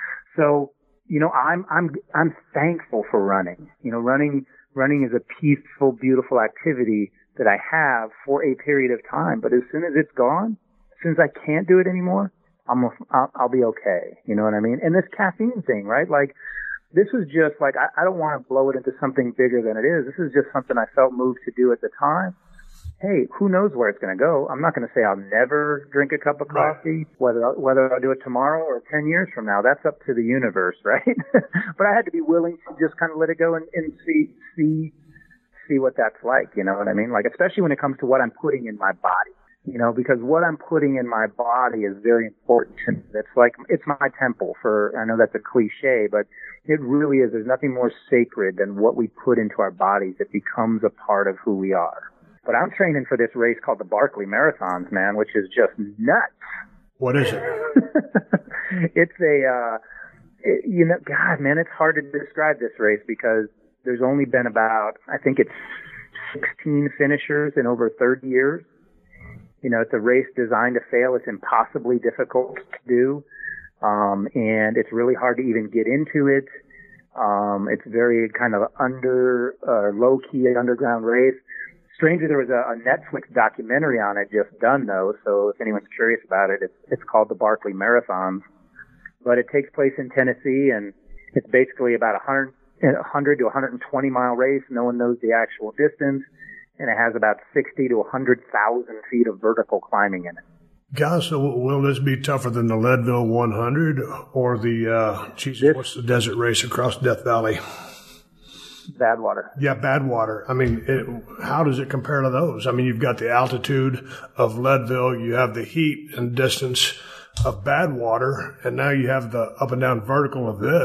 So, you know, I'm, I'm, I'm thankful for running. You know, running, running is a peaceful, beautiful activity that I have for a period of time. But as soon as it's gone, as soon as I can't do it anymore, I'm, I'll, I'll be okay. You know what I mean? And this caffeine thing, right? Like, this was just like, I, I don't want to blow it into something bigger than it is. This is just something I felt moved to do at the time. Hey, who knows where it's going to go? I'm not going to say I'll never drink a cup of coffee, right. whether whether I'll do it tomorrow or ten years from now. That's up to the universe, right? But I had to be willing to just kind of let it go and, and see see see what that's like. You know what I mean? Like, especially when it comes to what I'm putting in my body. You know, because what I'm putting in my body is very important to me. It's like, it's my temple for, I know that's a cliche, but it really is. There's nothing more sacred than what we put into our bodies. It becomes a part of who we are. But I'm training for this race called the Barkley Marathons, man, which is just nuts. What is it? It's a, uh, it, you know, God, man, it's hard to describe this race because there's only been about, I think it's sixteen finishers in over thirty years. You know, it's a race designed to fail. It's impossibly difficult to do. Um, and it's really hard to even get into it. Um, it's very kind of under, uh, low key underground race. Strangely, there was a, a Netflix documentary on it just done though. So if anyone's curious about it, it's, it's called the Barkley Marathons, but it takes place in Tennessee, and it's basically about a hundred, one hundred to one hundred twenty mile race. No one knows the actual distance. And it has about sixty to one hundred thousand feet of vertical climbing in it. Guys, so will this be tougher than the Leadville one hundred or the, uh, Jesus, this, what's the desert race across Death Valley? Badwater. Yeah, Badwater. I mean, it, how does it compare to those? I mean, you've got the altitude of Leadville, you have the heat and distance of Badwater, and now you have the up and down vertical of this.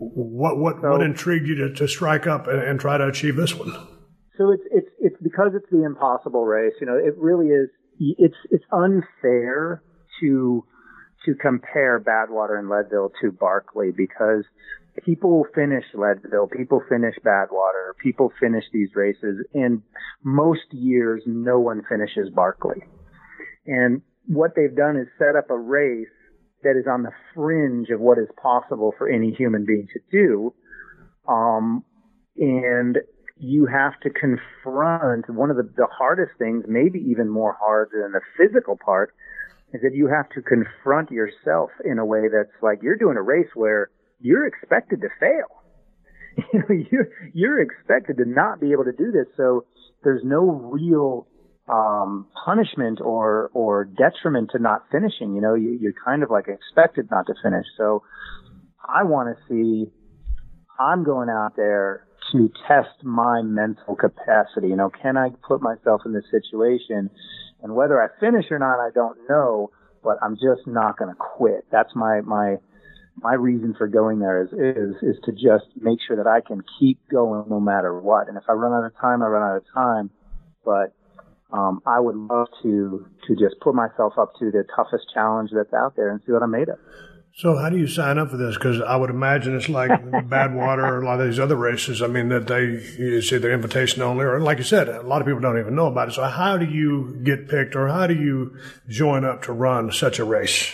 What what So- what intrigued you to, to strike up and, and try to achieve this one? So it's it's it's because it's the impossible race. You know, it really is. It's it's unfair to to compare Badwater and Leadville to Barkley, because people finish Leadville, people finish Badwater, people finish these races. In most years, no one finishes Barkley. And what they've done is set up a race that is on the fringe of what is possible for any human being to do. Um, and you have to confront one of the, the hardest things, maybe even more hard than the physical part, is that you have to confront yourself in a way that's like you're doing a race where you're expected to fail. You know, you're, you're expected to not be able to do this. So there's no real um, punishment or, or detriment to not finishing. You know, you, you're kind of like expected not to finish. So I want to see, I'm going out there to test my mental capacity. You know, can I put myself in this situation? And whether I finish or not, I don't know, but I'm just not going to quit. That's my, my, my reason for going there is, is, is to just make sure that I can keep going no matter what. And if I run out of time, I run out of time. But, um, I would love to, to just put myself up to the toughest challenge that's out there and see what I'm made of. So how do you sign up for this? Because I would imagine it's like Badwater or a lot of these other races. I mean, that they, you see they're invitation only, or like you said, a lot of people don't even know about it. So how do you get picked, or how do you join up to run such a race?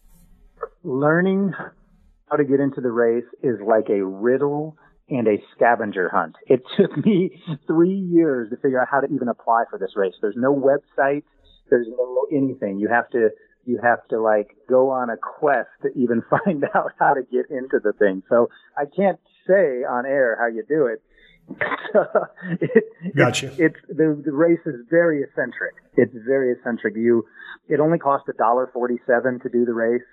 Learning how to get into the race is like a riddle and a scavenger hunt. It took me three years to figure out how to even apply for this race. There's no website. There's no anything. You have to You have to like go on a quest to even find out how to get into the thing. So I can't say on air how you do it. it Gotcha. It's, it's the, the race is very eccentric. It's very eccentric. You, it only costs a dollar forty-seven to do the race.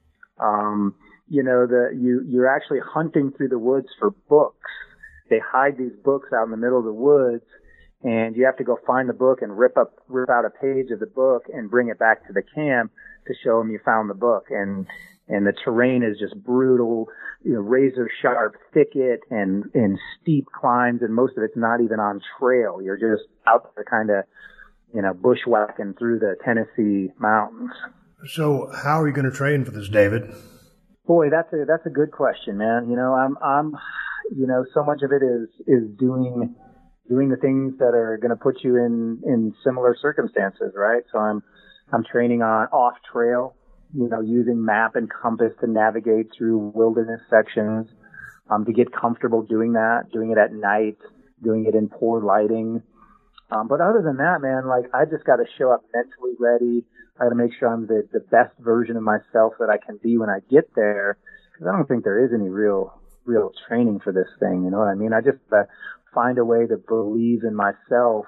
Um, you know, the you you're actually hunting through the woods for books. They hide these books out in the middle of the woods, and you have to go find the book and rip up, rip out a page of the book and bring it back to the camp to show them you found the book. And, and the terrain is just brutal, you know, razor sharp thicket and, and steep climbs. And most of it's not even on trail. You're just out there kind of, you know, bushwhacking through the Tennessee mountains. So how are you going to train for this, David? Boy, that's a, that's a good question, man. You know, I'm, I'm, you know, so much of it is, is doing, doing the things that are going to put you in, in similar circumstances, right? So I'm, I'm training on off trail, you know, using map and compass to navigate through wilderness sections, um, to get comfortable doing that, doing it at night, doing it in poor lighting. Um, but other than that, man, like I just got to show up mentally ready. I got to make sure I'm the, the best version of myself that I can be when I get there. Cause I don't think there is any real, real training for this thing. You know what I mean? I just, uh, find a way to believe in myself,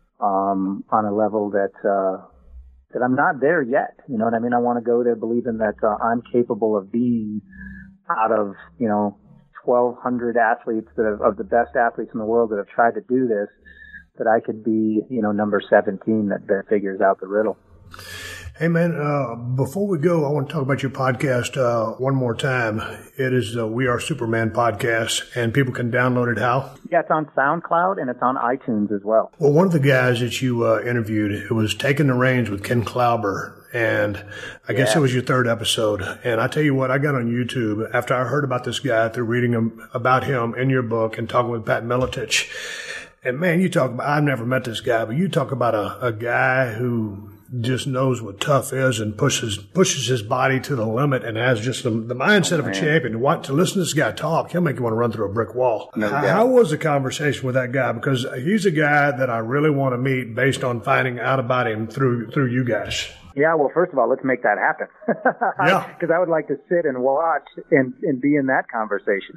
um, on a level that, uh, that I'm not there yet. You know what I mean? I want to go there believing that, uh, I'm capable of being out of, you know, twelve hundred athletes that have, of the best athletes in the world that have tried to do this, that I could be, you know, number seventeen that, that figures out the riddle. Hey, man, uh, before we go, I want to talk about your podcast uh, one more time. It is the We Are Superman podcast, and people can download it how? Yeah, it's on SoundCloud, and it's on iTunes as well. Well, one of the guys that you uh, interviewed, it was Taking the Reins with Ken Klauber, and I guess Yeah. it was your third episode. And I tell you what, I got on YouTube after I heard about this guy through reading him, about him in your book and talking with Pat Miletich. And, man, you talk about, I've never met this guy, but you talk about a, a guy who just knows what tough is and pushes pushes his body to the limit and has just the, the mindset Oh, of a champion. To, want, to listen to this guy talk, he'll make you want to run through a brick wall. No how, doubt. how was the conversation with that guy? Because he's a guy that I really want to meet based on finding out about him through through you guys. Yeah, well, first of all, let's make that happen. Yeah. Because I would like to sit and watch and, and be in that conversation.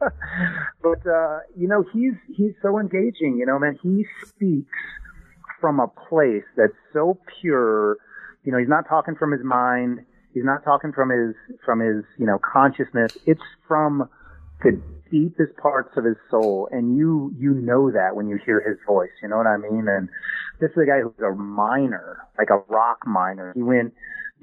But, uh, you know, he's, he's so engaging, you know, man, he speaks from a place that's so pure. You know, he's not talking from his mind. He's not talking from his, from his, you know, consciousness. It's from the deepest parts of his soul. And you, you know that when you hear his voice, you know what I mean? And this is a guy who's a miner, like a rock miner. He went,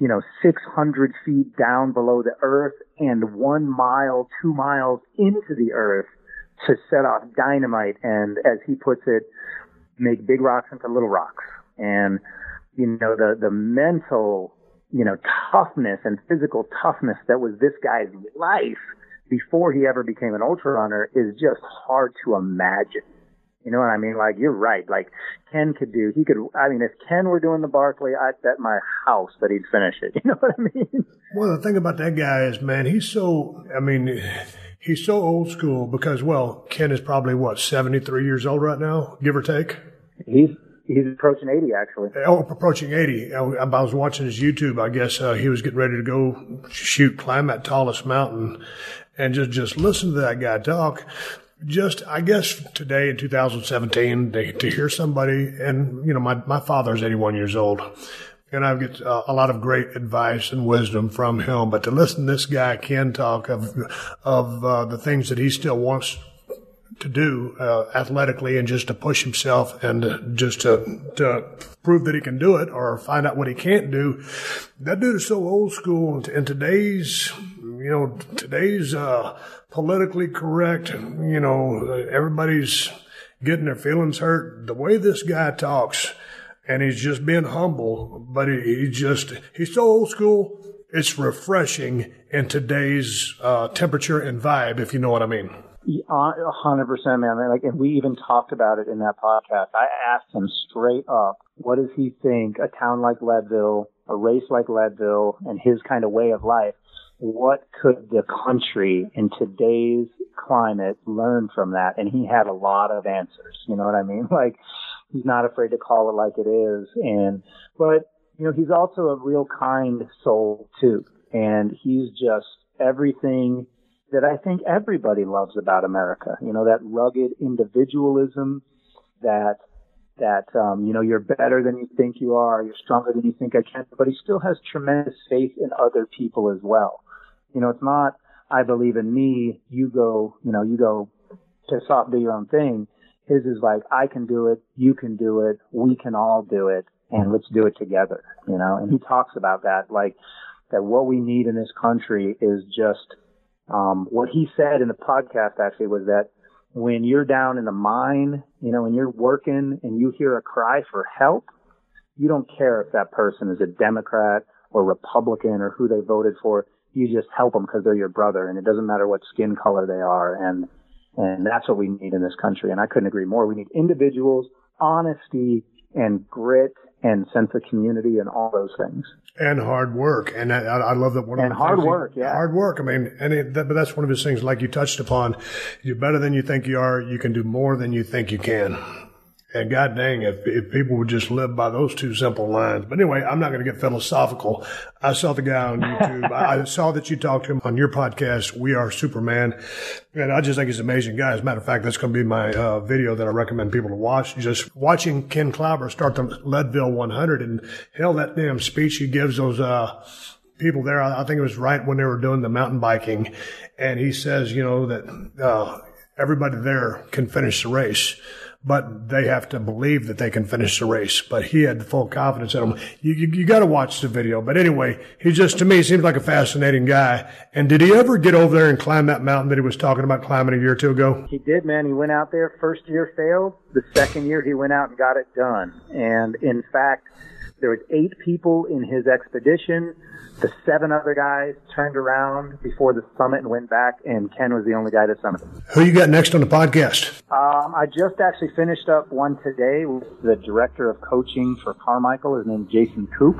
you know, six hundred feet down below the earth and one mile, two miles into the earth to set off dynamite and, as he puts it, make big rocks into little rocks. And, you know, the, the mental, you know, toughness and physical toughness that was this guy's life before he ever became an ultra runner is just hard to imagine. You know what I mean? Like, you're right. Like, Ken could do, he could, I mean, if Ken were doing the Barkley, I'd bet my house that he'd finish it. You know what I mean? Well, the thing about that guy is, man, he's so, I mean, he's so old school because, well, Ken is probably, what, seventy-three years old right now, give or take? He's, he's approaching eighty, actually. Oh, approaching eighty. I was watching his YouTube. I guess uh, he was getting ready to go shoot, climb that tallest mountain, and just, just listen to that guy talk. Just, I guess today in two thousand seventeen, to, to hear somebody, and, you know, my, my father's eighty-one years old, and I get uh, a lot of great advice and wisdom from him, but to listen to this guy, Ken, talk of, of uh, the things that he still wants to do uh, athletically and just to push himself and uh, just to, to prove that he can do it or find out what he can't do. That dude is so old school, and in today's, you know, today's, uh, politically correct, you know, everybody's getting their feelings hurt. The way this guy talks, and he's just being humble, but he, he just, he's so old school, it's refreshing in today's uh, temperature and vibe, if you know what I mean. A hundred percent, man. Like, and we even talked about it in that podcast. I asked him straight up, what does he think a town like Leadville, a race like Leadville, and his kind of way of life, what could the country in today's climate learn from that? And he had a lot of answers. You know what I mean? Like, he's not afraid to call it like it is. And, but, you know, he's also a real kind soul too. And he's just everything that I think everybody loves about America. You know, that rugged individualism, that, that, um, you know, you're better than you think you are, you're stronger than you think I can, but he still has tremendous faith in other people as well. You know, it's not, I believe in me, you go, you know, you go piss off, do your own thing. His is like, I can do it, you can do it, we can all do it, and let's do it together, you know. And he talks about that, like, that what we need in this country is just, um, what he said in the podcast actually was that when you're down in the mine, you know, when you're working and you hear a cry for help, you don't care if that person is a Democrat or Republican or who they voted for. You just help them because they're your brother, and it doesn't matter what skin color they are. And, and that's what we need in this country. And I couldn't agree more. We need individuals, honesty, and grit, and sense of community, and all those things. And hard work. And I, I love that one of And the hard things work, he, yeah. Hard work. I mean, and it, that, but that's one of his things, like you touched upon. You're better than you think you are. You can do more than you think you can. And God dang, if, if people would just live by those two simple lines. But anyway, I'm not going to get philosophical. I saw the guy on YouTube. I, I saw that you talked to him on your podcast, We Are Superman. And I just think he's an amazing guy. As a matter of fact, that's going to be my uh, video that I recommend people to watch. Just watching Ken Klauber start the Leadville one hundred, and hell, that damn speech he gives those uh people there. I, I think it was right when they were doing the mountain biking. And he says, you know, that uh everybody there can finish the race, but they have to believe that they can finish the race. But he had full confidence in them. You, you, you got to watch the video. But anyway, he just, to me, seems like a fascinating guy. And did he ever get over there and climb that mountain that he was talking about climbing a year or two ago? He did, man. He went out there. First year failed. The second year he went out and got it done. And in fact, there was eight people in his expedition. The seven other guys turned around before the summit and went back, and Ken was the only guy to summit. Who you got next on the podcast? Um, I just actually finished up one today with the director of coaching for Carmichael. His name is Jason Coop.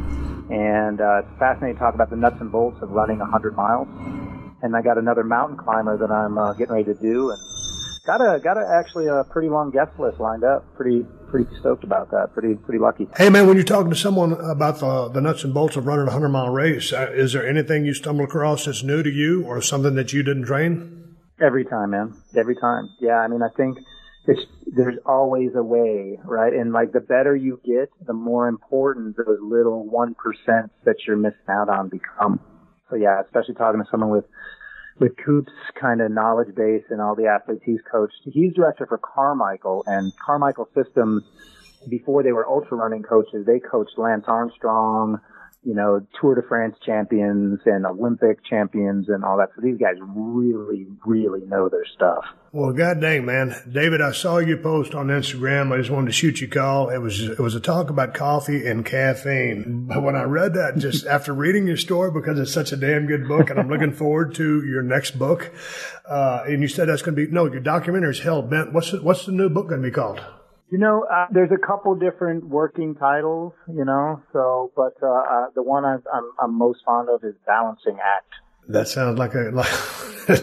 And uh, it's fascinating to talk about the nuts and bolts of running one hundred miles. And I got another mountain climber that I'm uh, getting ready to do. And got a, got a, actually a pretty long guest list lined up. Pretty pretty stoked about that. Pretty pretty lucky. Hey, man, when you're talking to someone about the, the nuts and bolts of running a hundred-mile race, uh, is there anything you stumble across that's new to you or something that you didn't train? Every time, man. Every time. Yeah, I mean, I think it's, there's always a way, right? And, like, the better you get, the more important those little one percent that you're missing out on become. So, yeah, especially talking to someone with with Coop's kind of knowledge base and all the athletes he's coached. He's director for Carmichael, and Carmichael Systems, before they were ultra running coaches, they coached Lance Armstrong, you know, Tour de France champions and Olympic champions and all that. So these guys really, really know their stuff. Well, God dang, man. David, I saw you post on Instagram. I just wanted to shoot you a call. It was it was a talk about coffee and caffeine. But when I read that, just after reading your story, because it's such a damn good book, and I'm looking forward to your next book, uh, and you said that's going to be, no, your documentary is Hell Bent. What's the, what's the new book going to be called? You know, uh, there's a couple different working titles, you know, so, but uh, uh, the one I'm, I'm, I'm most fond of is Balancing Act. That sounds like a, like,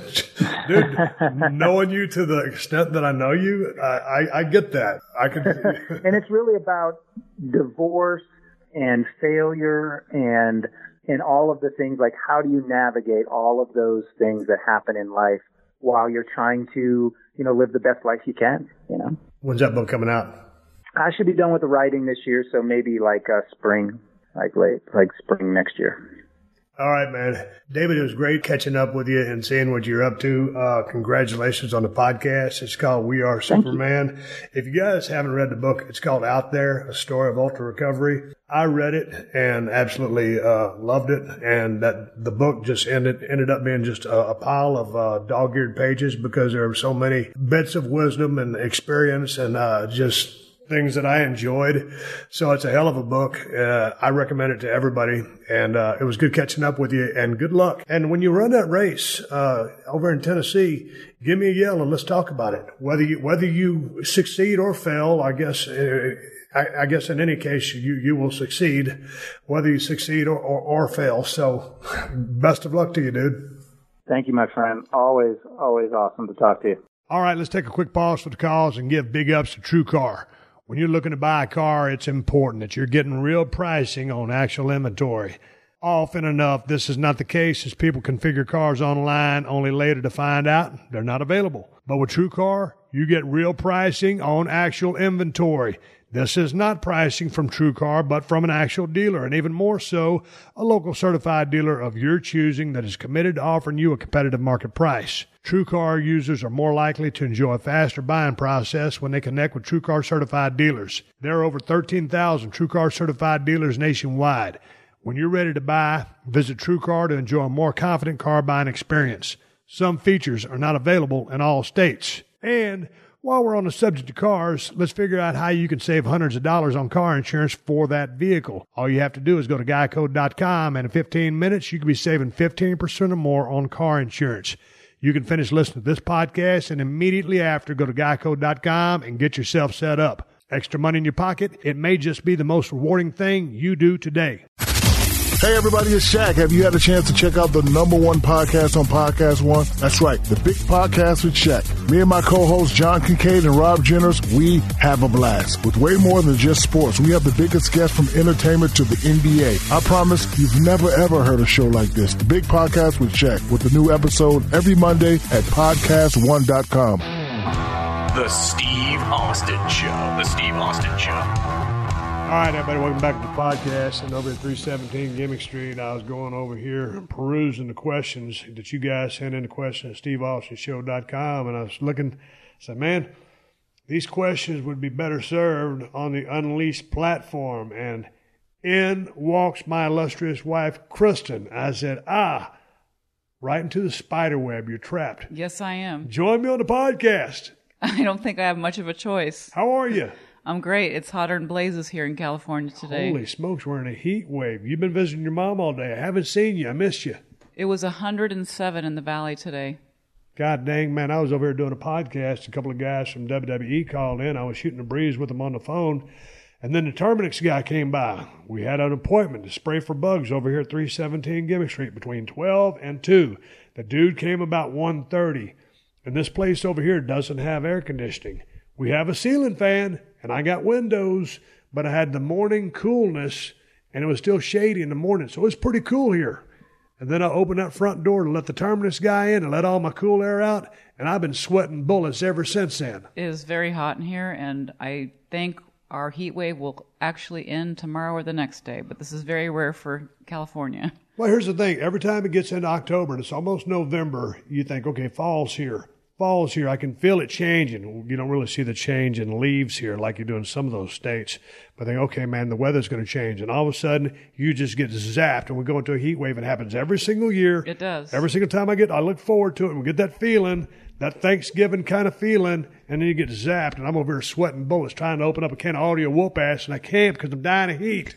dude, knowing you to the extent that I know you, I, I, I get that. I could. And it's really about divorce and failure and, and all of the things, like how do you navigate all of those things that happen in life while you're trying to, you know, live the best life you can, you know? When's that book coming out? I should be done with the writing this year, so maybe like uh, spring, like late, like spring next year. All right, man. David, it was great catching up with you and seeing what you're up to. Uh, congratulations on the podcast. It's called We Are Superman. If you guys haven't read the book, it's called Out There, A Story of Ultra Recovery. I read it and absolutely uh, loved it. And that the book just ended ended up being just a, a pile of uh, dog-eared pages because there were so many bits of wisdom and experience and uh, just things that I enjoyed. So it's a hell of a book. Uh, I recommend it to everybody. And uh, it was good catching up with you, and good luck. And when you run that race uh, over in Tennessee, give me a yell and let's talk about it. Whether you whether you succeed or fail, I guess uh, I, I guess in any case you you will succeed, whether you succeed or, or, or fail. So best of luck to you, dude. Thank you, my friend. Always, always awesome to talk to you. All right, let's take a quick pause for the calls and give big ups to TrueCar. When you're looking to buy a car, it's important that you're getting real pricing on actual inventory. Often enough, this is not the case as people configure cars online only later to find out they're not available. But with TrueCar, you get real pricing on actual inventory. This is not pricing from TrueCar, but from an actual dealer, and even more so, a local certified dealer of your choosing that is committed to offering you a competitive market price. TrueCar users are more likely to enjoy a faster buying process when they connect with TrueCar certified dealers. There are over thirteen thousand TrueCar certified dealers nationwide. When you're ready to buy, visit TrueCar to enjoy a more confident car buying experience. Some features are not available in all states. And while we're on the subject of cars, let's figure out how you can save hundreds of dollars on car insurance for that vehicle. All you have to do is go to geico dot com, and in fifteen minutes, you could be saving fifteen percent or more on car insurance. You can finish listening to this podcast and immediately after go to geico dot com and get yourself set up. Extra money in your pocket? It may just be the most rewarding thing you do today. Hey everybody, it's Shaq. Have you had a chance to check out the number one podcast on Podcast One? That's right, The Big Podcast with Shaq. Me and my co-hosts John Kincaid and Rob Jenners, we have a blast. With way more than just sports, we have the biggest guests from entertainment to the N B A. I promise you've never ever heard a show like this. The Big Podcast with Shaq, with the new episode every Monday at podcast one dot com. The Steve Austin Show. The Steve Austin Show. All right, everybody, welcome back to the podcast. And over at three seventeen Gimmick Street, I was going over here perusing the questions that you guys sent in, the question at steve austin show dot com, and I was looking, I said, man, these questions would be better served on the Unleashed platform. And in walks my illustrious wife, Kristen. I said, ah, right into the spider web. You're trapped. Yes, I am. Join me on the podcast. I don't think I have much of a choice. How are you? I'm great. It's hotter than blazes here in California today. Holy smokes, we're in a heat wave. You've been visiting your mom all day. I haven't seen you. I missed you. It was one hundred seven in the valley today. God dang, man, I was over here doing a podcast. A couple of guys from W W E called in. I was shooting a breeze with them on the phone. And then the Terminix guy came by. We had an appointment to spray for bugs over here at three seventeen Gimmick Street between twelve and two. The dude came about one thirty. And this place over here doesn't have air conditioning. We have a ceiling fan, and I got windows, but I had the morning coolness, and it was still shady in the morning, so it was pretty cool here. And then I opened that front door to let the Terminus guy in and let all my cool air out, and I've been sweating bullets ever since then. It is very hot in here, and I think our heat wave will actually end tomorrow or the next day, but this is very rare for California. Well, here's the thing. Every time it gets into October, and it's almost November, you think, okay, fall's here. fall's here. I can feel it changing. You don't really see the change in leaves here like you do in some of those states. But I think, okay, man, the weather's going to change. And all of a sudden, you just get zapped. And we go into a heat wave. It happens every single year. It does. Every single time I get, I look forward to it. And we get that feeling, that Thanksgiving kind of feeling. And then you get zapped. And I'm over here sweating bullets trying to open up a can of audio whoop ass. And I can't because I'm dying of heat.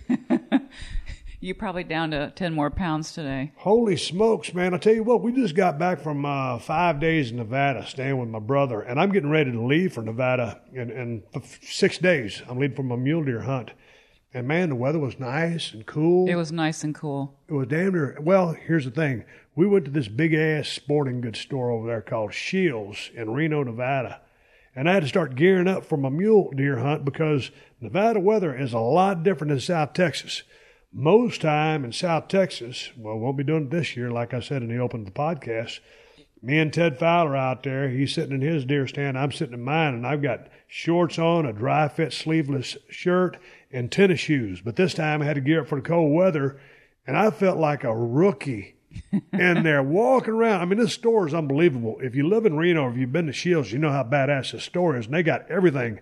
You're probably down to ten more pounds today. Holy smokes, man. I tell you what, we just got back from uh, five days in Nevada staying with my brother, and I'm getting ready to leave for Nevada in, in six days. I'm leaving for my mule deer hunt. And, man, the weather was nice and cool. It was nice and cool. It was damn near. Well, here's the thing. We went to this big-ass sporting goods store over there called Shields in Reno, Nevada. And I had to start gearing up for my mule deer hunt because Nevada weather is a lot different than South Texas. Most time in South Texas, well, won't be doing it this year, like I said in the open of the podcast. Me and Ted Fowler out there, he's sitting in his deer stand, I'm sitting in mine, and I've got shorts on, a dry fit sleeveless shirt, and tennis shoes. But this time I had to gear up for the cold weather, and I felt like a rookie in there walking around. I mean, this store is unbelievable. If you live in Reno or if you've been to Shields, you know how badass this store is, and they got everything.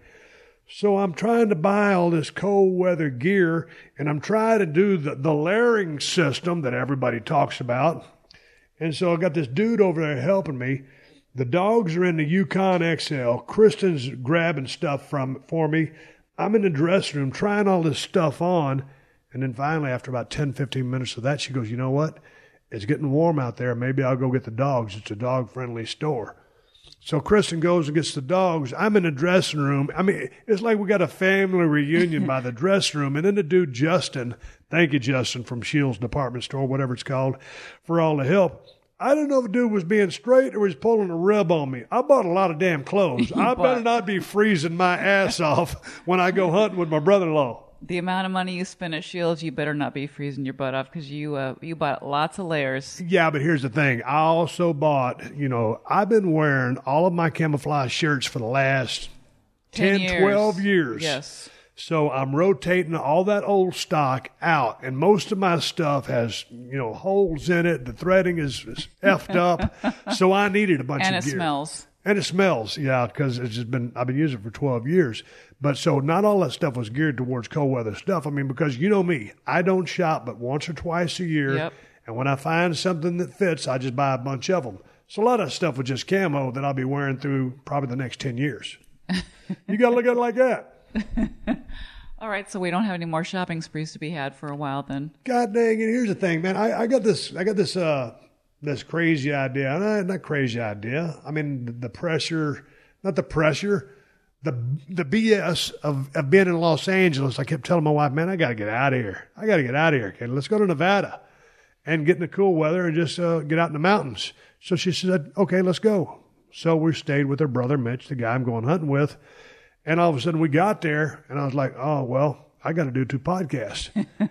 So I'm trying to buy all this cold weather gear, and I'm trying to do the, the layering system that everybody talks about. And so I got this dude over there helping me. The dogs are in the Yukon X L. Kristen's grabbing stuff from for me. I'm in the dressing room trying all this stuff on. And then finally, after about ten, fifteen minutes of that, she goes, you know what? It's getting warm out there. Maybe I'll go get the dogs. It's a dog-friendly store. So Kristen goes and gets the dogs. I'm in the dressing room. I mean, it's like we got a family reunion by the dressing room. And then the dude, Justin, thank you, Justin, from Shields Department Store, whatever it's called, for all the help. I don't know if the dude was being straight or was pulling a rib on me. I bought a lot of damn clothes. I better not be freezing my ass off when I go hunting with my brother-in-law. The amount of money you spend at Shields, you better not be freezing your butt off because you uh, you bought lots of layers. Yeah, but here's the thing. I also bought, you know, I've been wearing all of my camouflage shirts for the last ten, years. twelve years. Yes. So I'm rotating all that old stock out, and most of my stuff has, you know, holes in it. The threading is, is effed up, so I needed a bunch and of gear. And it smells. And it smells, yeah, because it's just been, I've been using it for twelve years. But so not all that stuff was geared towards cold weather stuff. I mean, because you know me, I don't shop but once or twice a year. Yep. And when I find something that fits, I just buy a bunch of them. So a lot of stuff was just camo that I'll be wearing through probably the next ten years. You got to look at it like that. All right, so we don't have any more shopping sprees to be had for a while then. God dang it. Here's the thing, man. I, I got this, I got this, uh, this crazy idea. Not, not crazy idea. I mean, the, the pressure, not the pressure, the the B S of, of being in Los Angeles. I kept telling my wife, man, I got to get out of here. I got to get out of here. Okay, let's go to Nevada and get in the cool weather and just uh, get out in the mountains. So she said, okay, let's go. So we stayed with her brother, Mitch, the guy I'm going hunting with. And all of a sudden we got there and I was like, oh, well, I got to do two podcasts.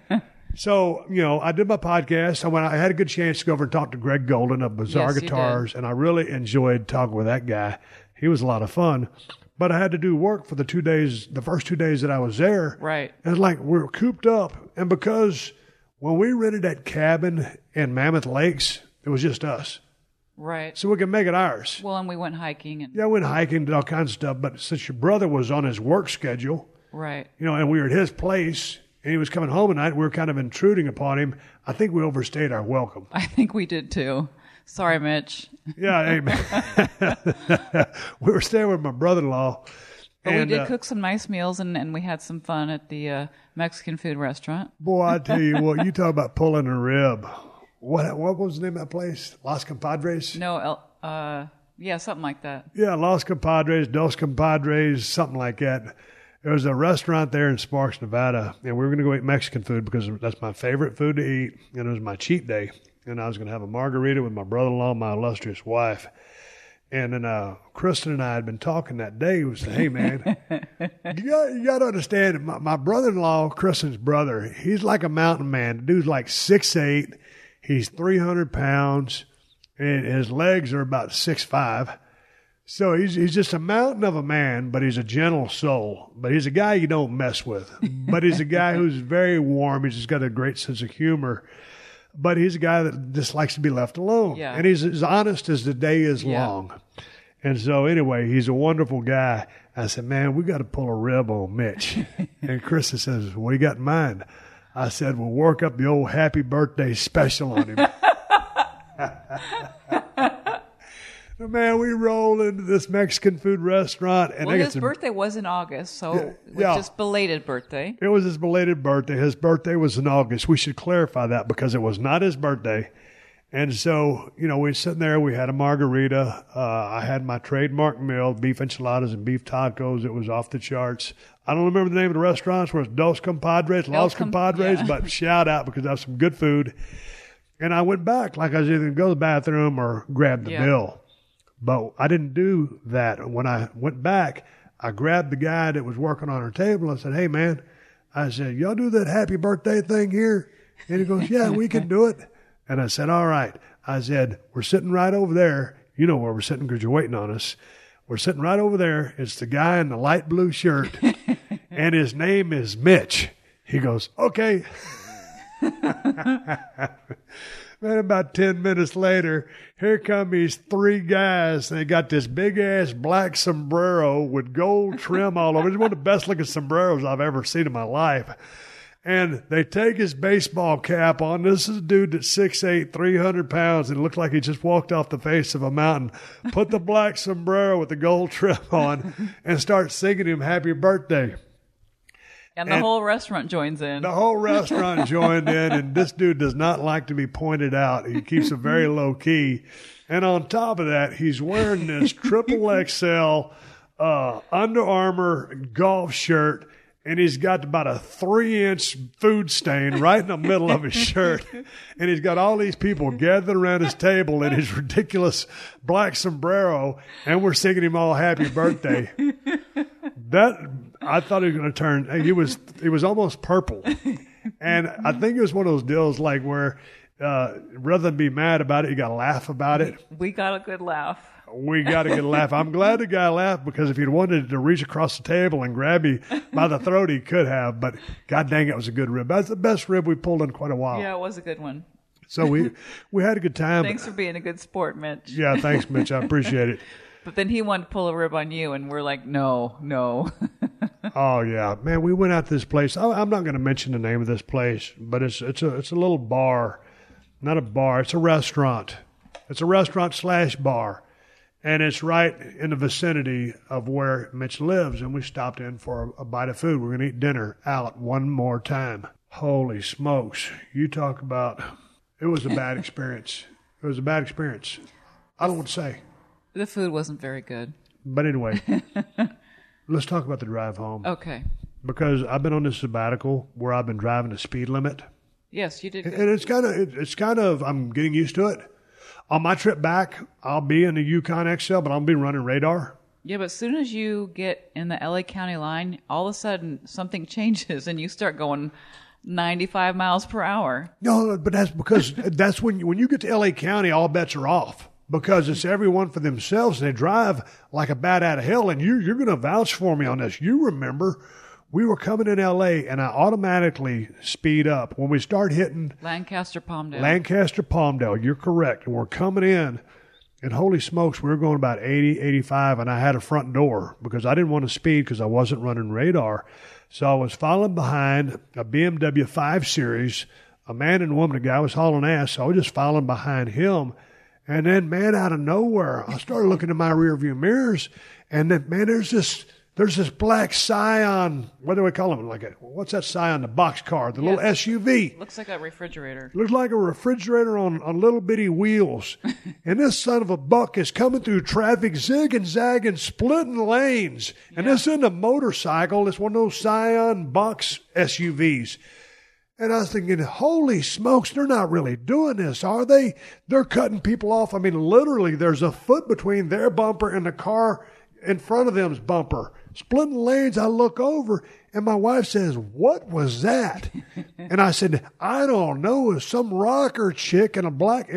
So, you know, I did my podcast. I went, I had a good chance to go over and talk to Greg Golden of Bizarre Yes, you Guitars, did. and I really enjoyed talking with that guy. He was a lot of fun. But I had to do work for the two days, the first two days that I was there. Right. And it's like we're cooped up. And because when we rented that cabin in Mammoth Lakes, it was just us. Right. So we could make it ours. Well, and we went hiking. And Yeah, I went hiking, did all kinds of stuff. But since your brother was on his work schedule, Right. you know, and we were at his place, and he was coming home at night, we were kind of intruding upon him. I think we overstayed our welcome. I think we did too. Sorry, Mitch. Yeah, hey, man. We were staying with my brother-in-law. But and, we did uh, cook some nice meals, and, and we had some fun at the uh, Mexican food restaurant. Boy, I tell you what, you talk about pulling a rib. What what was the name of that place? Los Compadres? No, El- uh, yeah, something like that. Yeah, Los Compadres, Dos Compadres, something like that. There was a restaurant there in Sparks, Nevada, and we were going to go eat Mexican food because that's my favorite food to eat, and it was my cheat day. And I was going to have a margarita with my brother-in-law, my illustrious wife. And then uh, Kristen and I had been talking that day. We said, hey, man, you got, you got to understand, my, my brother-in-law, Kristen's brother, he's like a mountain man. The dude's like six eight. He's three hundred pounds, and his legs are about six five. So he's he's just a mountain of a man, but he's a gentle soul. But he's a guy you don't mess with. But he's a guy who's very warm. He's just got a great sense of humor. But he's a guy that just likes to be left alone. Yeah. And he's as honest as the day is Yeah. long. And so anyway, he's a wonderful guy. I said, man, we got to pull a rib on Mitch. And Krista says, what do you got in mind? I said, we'll work up the old happy birthday special on him. So, man, we roll into this Mexican food restaurant. And well, I his some, birthday was in August, so Yeah, it was yeah. just belated birthday. It was his belated birthday. His birthday was in August. We should clarify that because it was not his birthday. And so, you know, we were sitting there. We had a margarita. Uh, I had my trademark meal, beef enchiladas and beef tacos. It was off the charts. I don't remember the name of the restaurants. Where it's Dos Compadres, Los Com- Compadres, yeah. but shout out because I have some good food. And I went back like I was either going to go to the bathroom or grab the Yeah. bill. But I didn't do that. When I went back, I grabbed the guy that was working on our table. I said, hey, man, I said, y'all do that happy birthday thing here? And he goes, yeah, we can do it. And I said, all right. I said, we're sitting right over there. You know where we're sitting because you're waiting on us. We're sitting right over there. It's the guy in the light blue shirt, and his name is Mitch. He goes, okay. Man, about ten minutes later, here come these three guys. They got this big-ass black sombrero with gold trim all over it. It's one of the best-looking sombreros I've ever seen in my life. And they take his baseball cap on. This is a dude that's six eight, three hundred pounds, and it looked like he just walked off the face of a mountain. Put the black sombrero with the gold trim on and start singing him happy birthday. And the And whole restaurant joins in. The whole restaurant joined in, and this dude does not like to be pointed out. He keeps it very low key. And on top of that, he's wearing this triple X L uh, Under Armour golf shirt, and he's got about a three-inch food stain right in the middle of his shirt. And he's got all these people gathered around his table in his ridiculous black sombrero, and we're singing him all happy birthday. That I thought he was going to turn. He was he was almost purple, and I think it was one of those deals like where uh, rather than be mad about it, you got to laugh about it. We got a good laugh. We got to get a laugh. I'm glad the guy laughed because if he'd wanted to reach across the table and grab me by the throat, he could have. But God dang, it was a good rib. That's the best rib we pulled in quite a while. Yeah, it was a good one. So we we had a good time. Thanks for being a good sport, Mitch. Yeah, thanks, Mitch. I appreciate it. But then he wanted to pull a rib on you, and we're like, no, no. Oh yeah, man! We went out to this place. I, I'm not going to mention the name of this place, but it's it's a it's a little bar, not a bar. It's a restaurant. It's a restaurant slash bar, and it's right in the vicinity of where Mitch lives. And we stopped in for a, a bite of food. We're going to eat dinner out one more time. Holy smokes! You talk about it was a bad experience. It was a bad experience. I don't want to say. The food wasn't very good. But anyway, let's talk about the drive home. Okay. Because I've been on this sabbatical where I've been driving the speed limit. Yes, you did good. And it's kind of, it's kind of, I'm getting used to it. On my trip back, I'll be in the Yukon X L, but I'll be running radar. Yeah, but as soon as you get in the L A County line, all of a sudden something changes and you start going ninety-five miles per hour. No, but that's because that's when you, when you get to L A County, all bets are off. Because it's everyone for themselves, and they drive like a bat out of hell. And you, you're going to vouch for me on this. You remember, we were coming in L A, and I automatically speed up. When we start hitting Lancaster, Palmdale. Lancaster, Palmdale, you're correct. And we're coming in, and holy smokes, we were going about eighty, eighty-five, and I had a front door because I didn't want to speed because I wasn't running radar. So I was following behind a B M W five Series, a man and a woman. The guy was hauling ass, so I was just following behind him. And then, man, out of nowhere, I started looking in my rearview mirrors, and then, man, there's this there's this black Scion. What do we call them? Like a what's that Scion? The box car, the Yes. little S U V. Looks like a refrigerator. Looks like a refrigerator on, on little bitty wheels. And this son of a buck is coming through traffic, zigging, zagging, splitting lanes. And Yeah. this isn't a motorcycle. It's one of those Scion box S U Vs. And I was thinking, holy smokes, they're not really doing this, are they? They're cutting people off. I mean, literally, there's a foot between their bumper and the car in front of them's bumper. Splitting lanes, I look over, and my wife says, what was that? And I said, I don't know. It was some rocker chick in a black,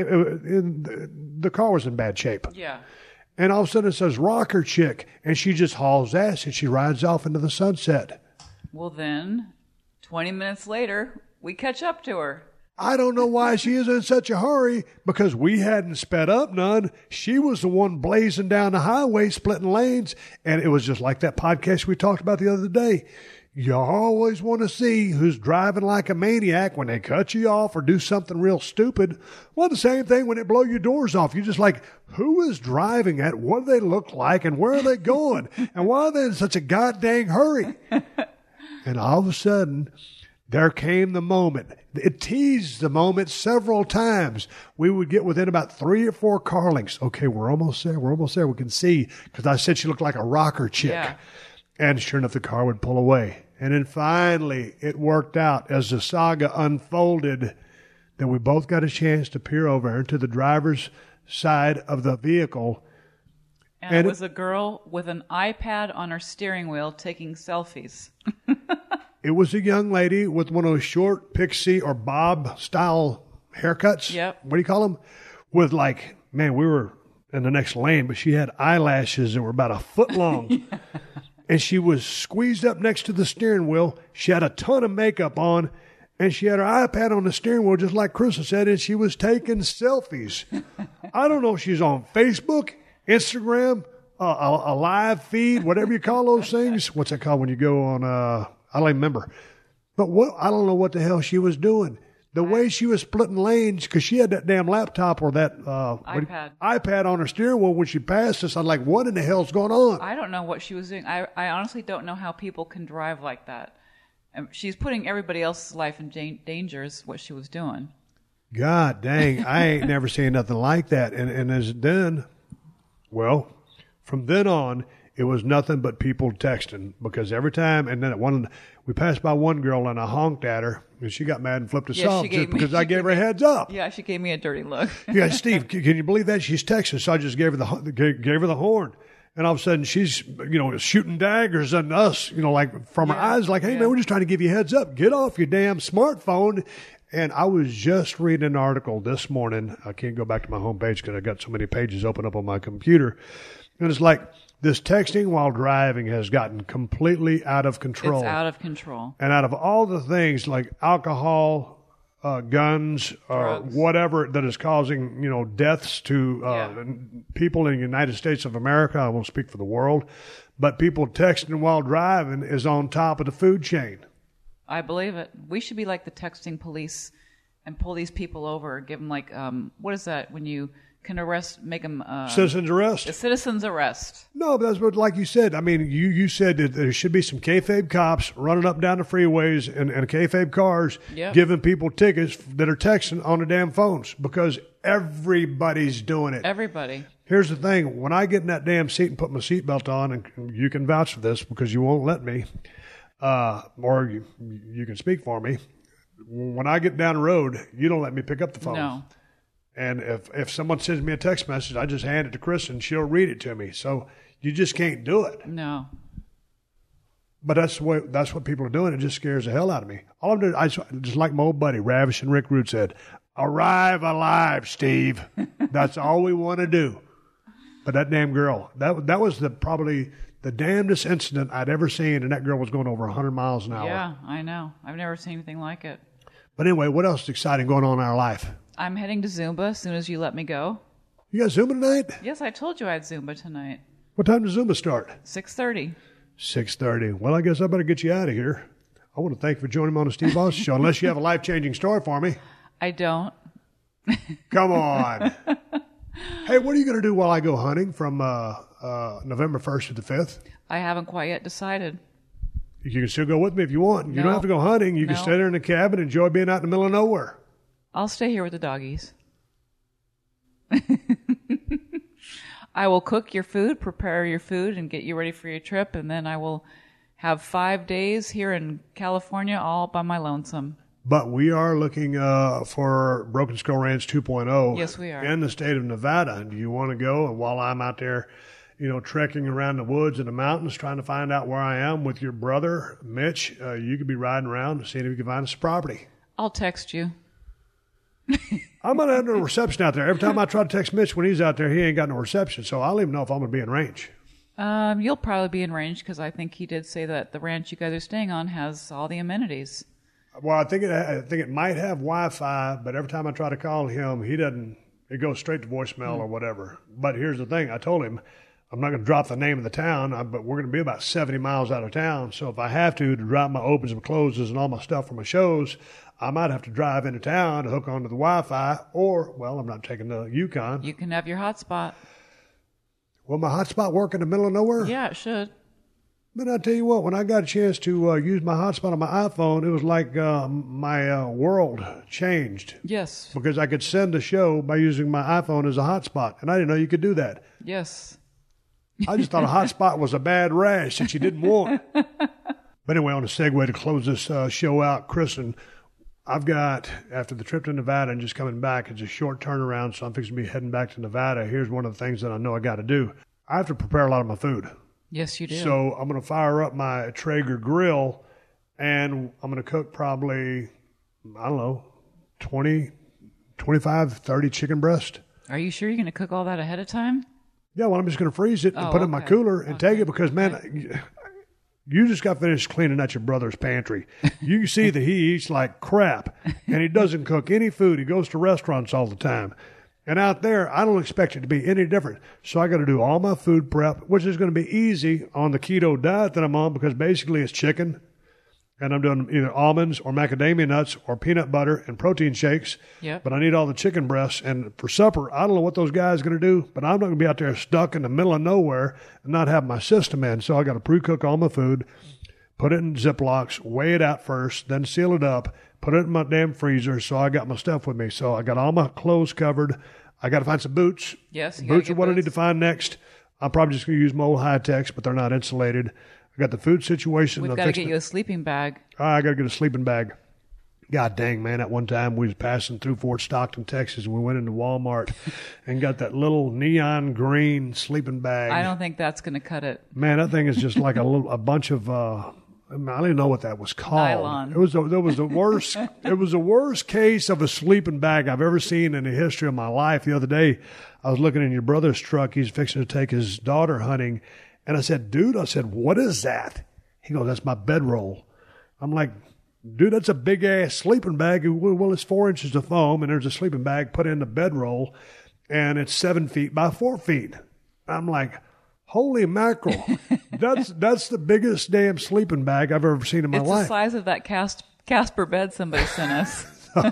in, the car was in bad shape. Yeah. And all of a sudden it says rocker chick, and she just hauls ass, and she rides off into the sunset. Well, then, twenty minutes later, we catch up to her. I don't know why she is in such a hurry, because we hadn't sped up none. She was the one blazing down the highway, splitting lanes, and it was just like that podcast we talked about the other day. You always want to see who's driving like a maniac when they cut you off or do something real stupid. Well, the same thing when they blow your doors off. You're just like, who is driving at? What do they look like? And where are they going? And why are they in such a goddamn hurry? And all of a sudden, there came the moment. It teased the moment several times. We would get within about three or four car lengths. Okay, we're almost there. We're almost there. We can see, because I said she looked like a rocker chick. Yeah. And sure enough, the car would pull away. And then finally, it worked out as the saga unfolded that we both got a chance to peer over into the driver's side of the vehicle. And, And it was a girl with an iPad on her steering wheel taking selfies. It was a young lady with one of those short pixie or bob style haircuts. Yep. What do you call them? With like, man, we were in the next lane, but she had eyelashes that were about a foot long. Yeah. And she was squeezed up next to the steering wheel. She had a ton of makeup on, and she had her iPad on the steering wheel, just like Krista said, and she was taking selfies. I don't know if she's on Facebook, Instagram, uh, a, a live feed, whatever you call those things. What's that called when you go on, uh, I don't even remember. But what I don't know what the hell she was doing. The way she was splitting lanes, because she had that damn laptop or that uh, iPad. what, iPad on her steering wheel when she passed us. I'm like, what in the hell's going on? I don't know what she was doing. I, I honestly don't know how people can drive like that. And she's putting everybody else's life in da- danger is what she was doing. God dang, I ain't never seen nothing like that. And, and as then, well, from then on, it was nothing but people texting, because every time, and then at one, we passed by one girl and I honked at her, and she got mad and flipped us Yeah, off she gave just me- because I she gave gave her a me- heads up. Yeah, she gave me a dirty look. Yeah, Steve, can can you believe that? She's texting, so I just gave her the ho- gave gave her the horn, and all of a sudden she's, you know, shooting daggers at us, you know, like from her Yeah, eyes, like, hey yeah. man, we're just trying to give you a heads up. Get off your damn smartphone. And I was just reading an article this morning. I can't go back to my homepage because I got so many pages open up on my computer, and it's like, this texting while driving has gotten completely out of control. It's out of control. And out of all the things like alcohol, uh, guns, or Drugs. whatever that is causing, you know, deaths to uh, Yeah. people in the United States of America, I won't speak for the world, but people texting while driving is on top of the food chain. I believe it. We should be like the texting police and pull these people over. Give them like, um, what is that when you can arrest, make them uh, Citizen's arrest? a citizen's arrest? No, but that's what, like you said. I mean, you, you said that there should be some kayfabe cops running up and down the freeways and, and kayfabe cars Yep. giving people tickets that are texting on the damn phones, because everybody's doing it. Everybody. Here's the thing. When I get in that damn seat and put my seatbelt on, and you can vouch for this because you won't let me, uh, or you, you can speak for me. When I get down the road, you don't let me pick up the phone. No. And if, if someone sends me a text message, I just hand it to Chris and she'll read it to me. So you just can't do it. No. But that's the way, that's what people are doing. It just scares the hell out of me. All I'm doing, I just, just like my old buddy, Ravishing Rick Root said, arrive alive, Steve. That's all we want to do. But that damn girl, that that was the probably the damnedest incident I'd ever seen, and that girl was going over one hundred miles an hour. Yeah, I know. I've never seen anything like it. But anyway, what else is exciting going on in our life? I'm heading to Zumba as soon as you let me go. You got Zumba tonight? Yes, I told you I had Zumba tonight. What time does Zumba start? six thirty. six thirty. Well, I guess I better get you out of here. I want to thank you for joining me on the Steve Austin Show, unless you have a life-changing story for me. I don't. Come on. Hey, what are you going to do while I go hunting from uh, uh, November first to the fifth? I haven't quite yet decided. You can still go with me if you want. You No. don't have to go hunting. You can No. stay there in the cabin and enjoy being out in the middle of nowhere. I'll stay here with the doggies. I will cook your food, prepare your food, and get you ready for your trip, and then I will have five days here in California all by my lonesome. But we are looking uh, for Broken Skull Ranch two point oh. Yes, we are. In the state of Nevada. Do you want to go? And while I'm out there, you know, trekking around the woods and the mountains, trying to find out where I am with your brother, Mitch, uh, you could be riding around and seeing if you can find us property. I'll text you. I'm not having no reception out there. Every time I try to text Mitch when he's out there, he ain't got no reception. So I don't even know if I'm going to be in range. Um, you'll probably be in range because I think he did say that the ranch you guys are staying on has all the amenities. Well, I think it, I think it might have Wi-Fi, but every time I try to call him, he doesn't. It goes straight to voicemail mm. or whatever. But here's the thing: I told him I'm not going to drop the name of the town, but we're going to be about seventy miles out of town. So if I have to to drop my opens and closes and all my stuff for my shows, I might have to drive into town to hook onto the Wi-Fi. Or, well, I'm not taking the Yukon. You can have your hotspot. Will my hotspot work in the middle of nowhere? Yeah, it should. But I tell you what, when I got a chance to uh, use my hotspot on my iPhone, it was like uh, my uh, world changed. Yes. Because I could send a show by using my iPhone as a hotspot, and I didn't know you could do that. Yes. I just thought a hotspot was a bad rash that you didn't want. But anyway, on a segue to close this uh, show out, Kristen, I've got, after the trip to Nevada and just coming back, it's a short turnaround, so I'm fixing to be heading back to Nevada. Here's one of the things that I know I got to do. I have to prepare a lot of my food. Yes, you do. So I'm going to fire up my Traeger grill, and I'm going to cook probably, I don't know, twenty, twenty-five, thirty chicken breast. Are you sure you're going to cook all that ahead of time? Yeah, well, I'm just going to freeze it and oh, put it okay. in my cooler and okay. take it because, man, okay. you just got finished cleaning out your brother's pantry. You see that he eats like crap, and he doesn't cook any food. He goes to restaurants all the time. And out there, I don't expect it to be any different. So I got to do all my food prep, which is going to be easy on the keto diet that I'm on because basically it's chicken. And I'm doing either almonds or macadamia nuts or peanut butter and protein shakes. Yep. But I need all the chicken breasts. And for supper, I don't know what those guys are going to do, but I'm not going to be out there stuck in the middle of nowhere and not have my system in. So I got to pre-cook all my food, put it in Ziplocs, weigh it out first, then seal it up, put it in my damn freezer. So I got my stuff with me. So I got all my clothes covered. I got to find some boots. Yes, you boots are what boots. I need to find next. I'm probably just going to use my old high-techs, but they're not insulated. I got the food situation. We've got to get you a sleeping bag. I got to get a sleeping bag. God dang, man, at one time we was passing through Fort Stockton, Texas, and we went into Walmart and got that little neon green sleeping bag. I don't think that's going to cut it. Man, that thing is just like a little, a bunch of, uh, I don't even know what that was called. Nylon. It was, a, it was the worst, it was the worst case of a sleeping bag I've ever seen in the history of my life. The other day, I was looking in your brother's truck. He's fixing to take his daughter hunting. And I said, dude, I said, what is that? He goes, that's my bedroll. I'm like, dude, that's a big ass sleeping bag. Well, it's four inches of foam, and there's a sleeping bag put in the bedroll, and it's seven feet by four feet. I'm like, holy mackerel. that's that's the biggest damn sleeping bag I've ever seen in my it's life. It's the size of that Cas- Casper bed somebody sent us.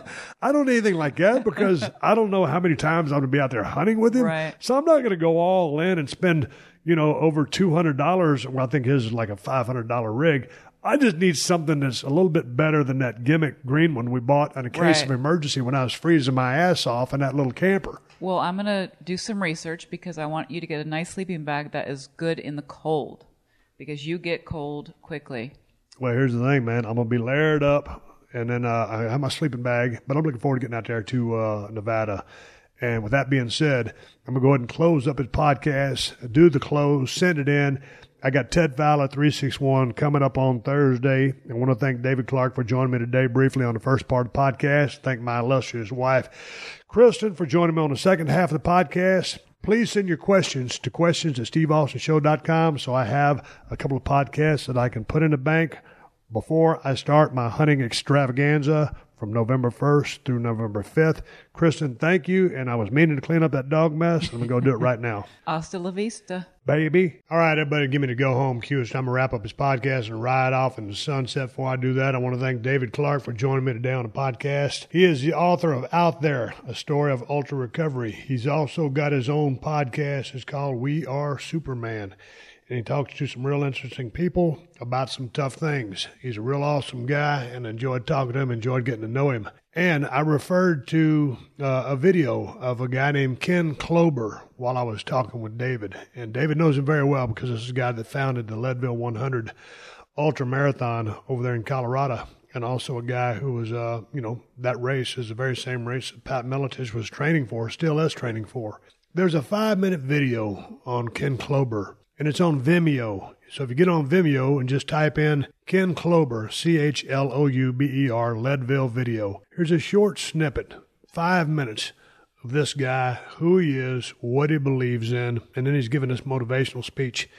I don't need anything like that because I don't know how many times I'm going to be out there hunting with him. Right. So I'm not going to go all in and spend, you know, over two hundred dollars. Well, I think his is like a five hundred dollars rig. I just need something that's a little bit better than that gimmick green one we bought in a case right. of emergency when I was freezing my ass off in that little camper. Well, I'm going to do some research because I want you to get a nice sleeping bag that is good in the cold because you get cold quickly. Well, here's the thing, man. I'm going to be layered up. And then uh, I have my sleeping bag, but I'm looking forward to getting out there to uh, Nevada. And with that being said, I'm going to go ahead and close up his podcast, do the close, send it in. I got Ted Fowler three sixty-one coming up on Thursday. I want to thank David Clark for joining me today briefly on the first part of the podcast. Thank my illustrious wife, Kristen, for joining me on the second half of the podcast. Please send your questions to questions at steve austin show dot com so I have a couple of podcasts that I can put in the bank before I start my hunting extravaganza from November first through November fifth. Kristen, thank you. And I was meaning to clean up that dog mess. I'm going to go do it right now. Hasta la vista. Baby. All right, everybody, give me the go home cue. It's time to wrap up his podcast and ride off in the sunset. Before I do that, I want to thank David Clark for joining me today on the podcast. He is the author of Out There, A Story of Ultra Recovery. He's also got his own podcast. It's called We Are Superman. And he talks to some real interesting people about some tough things. He's a real awesome guy, and I enjoyed talking to him, enjoyed getting to know him. And I referred to uh, a video of a guy named Ken Klober while I was talking with David. And David knows him very well because this is a guy that founded the Leadville one hundred Ultra Marathon over there in Colorado. And also a guy who was, uh, you know, that race is the very same race that Pat Miletich was training for, still is training for. There's a five-minute video on Ken Klober. And it's on Vimeo. So if you get on Vimeo and just type in Ken Klober, C H L O U B E R, Leadville video. Here's a short snippet, five minutes of this guy, who he is, what he believes in, and then he's giving this motivational speech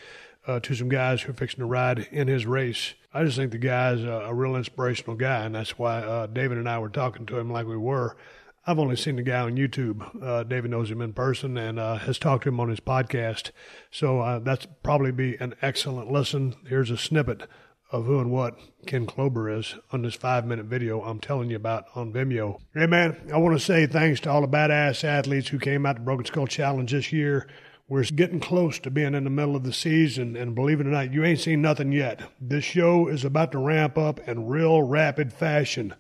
uh, to some guys who are fixing to ride in his race. I just think the guy's a, a real inspirational guy, and that's why uh, David and I were talking to him like we were. I've only seen the guy on YouTube. Uh, David knows him in person and uh, has talked to him on his podcast. So uh, that's probably be an excellent listen. Here's a snippet of who and what Ken Klober is on this five-minute video I'm telling you about on Vimeo. Hey, man, I want to say thanks to all the badass athletes who came out to Broken Skull Challenge this year. We're getting close to being in the middle of the season, and believe it or not, you ain't seen nothing yet. This show is about to ramp up in real rapid fashion.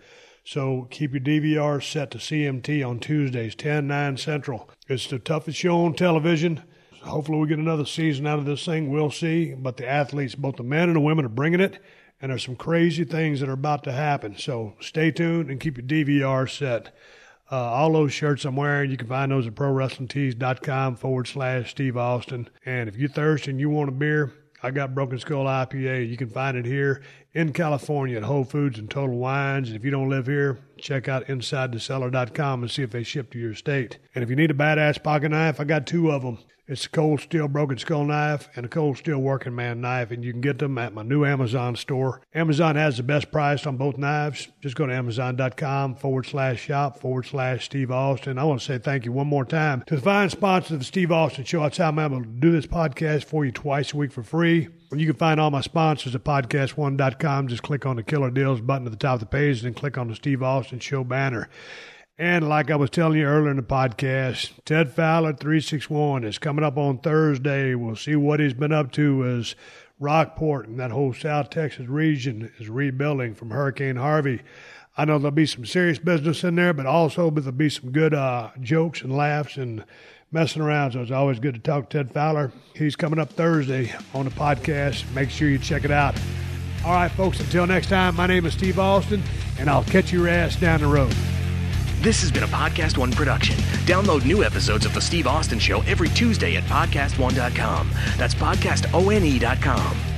So keep your D V R set to C M T on Tuesdays, ten, nine Central. It's the toughest show on television. Hopefully we get another season out of this thing. We'll see. But the athletes, both the men and the women, are bringing it. And there's some crazy things that are about to happen. So stay tuned and keep your D V R set. Uh, all those shirts I'm wearing, you can find those at ProWrestlingTees.com forward slash Steve Austin. And if you're thirsty and you want a beer, I got Broken Skull I P A. You can find it here in California at Whole Foods and Total Wines. And if you don't live here, check out inside the cellar dot com and see if they ship to your state. And if you need a badass pocket knife, I got two of them. It's a Cold Steel Broken Skull knife and a Cold Steel Working Man knife, and you can get them at my new Amazon store. Amazon has the best price on both knives. Just go to Amazon.com forward slash shop forward slash Steve Austin. I want to say thank you one more time to the fine sponsors of the Steve Austin Show. That's how I'm able to do this podcast for you twice a week for free. You can find all my sponsors at podcast one dot com. Just click on the Killer Deals button at the top of the page and then click on the Steve Austin Show banner. And like I was telling you earlier in the podcast, Ted Fowler three sixty-one is coming up on Thursday. We'll see what he's been up to as Rockport and that whole South Texas region is rebuilding from Hurricane Harvey. I know there'll be some serious business in there, but also there'll be some good uh, jokes and laughs and messing around. So it's always good to talk to Ted Fowler. He's coming up Thursday on the podcast. Make sure you check it out. All right, folks, until next time, my name is Steve Austin, and I'll catch your ass down the road. This has been a Podcast One production. Download new episodes of The Steve Austin Show every Tuesday at podcast one dot com. That's podcast one dot com.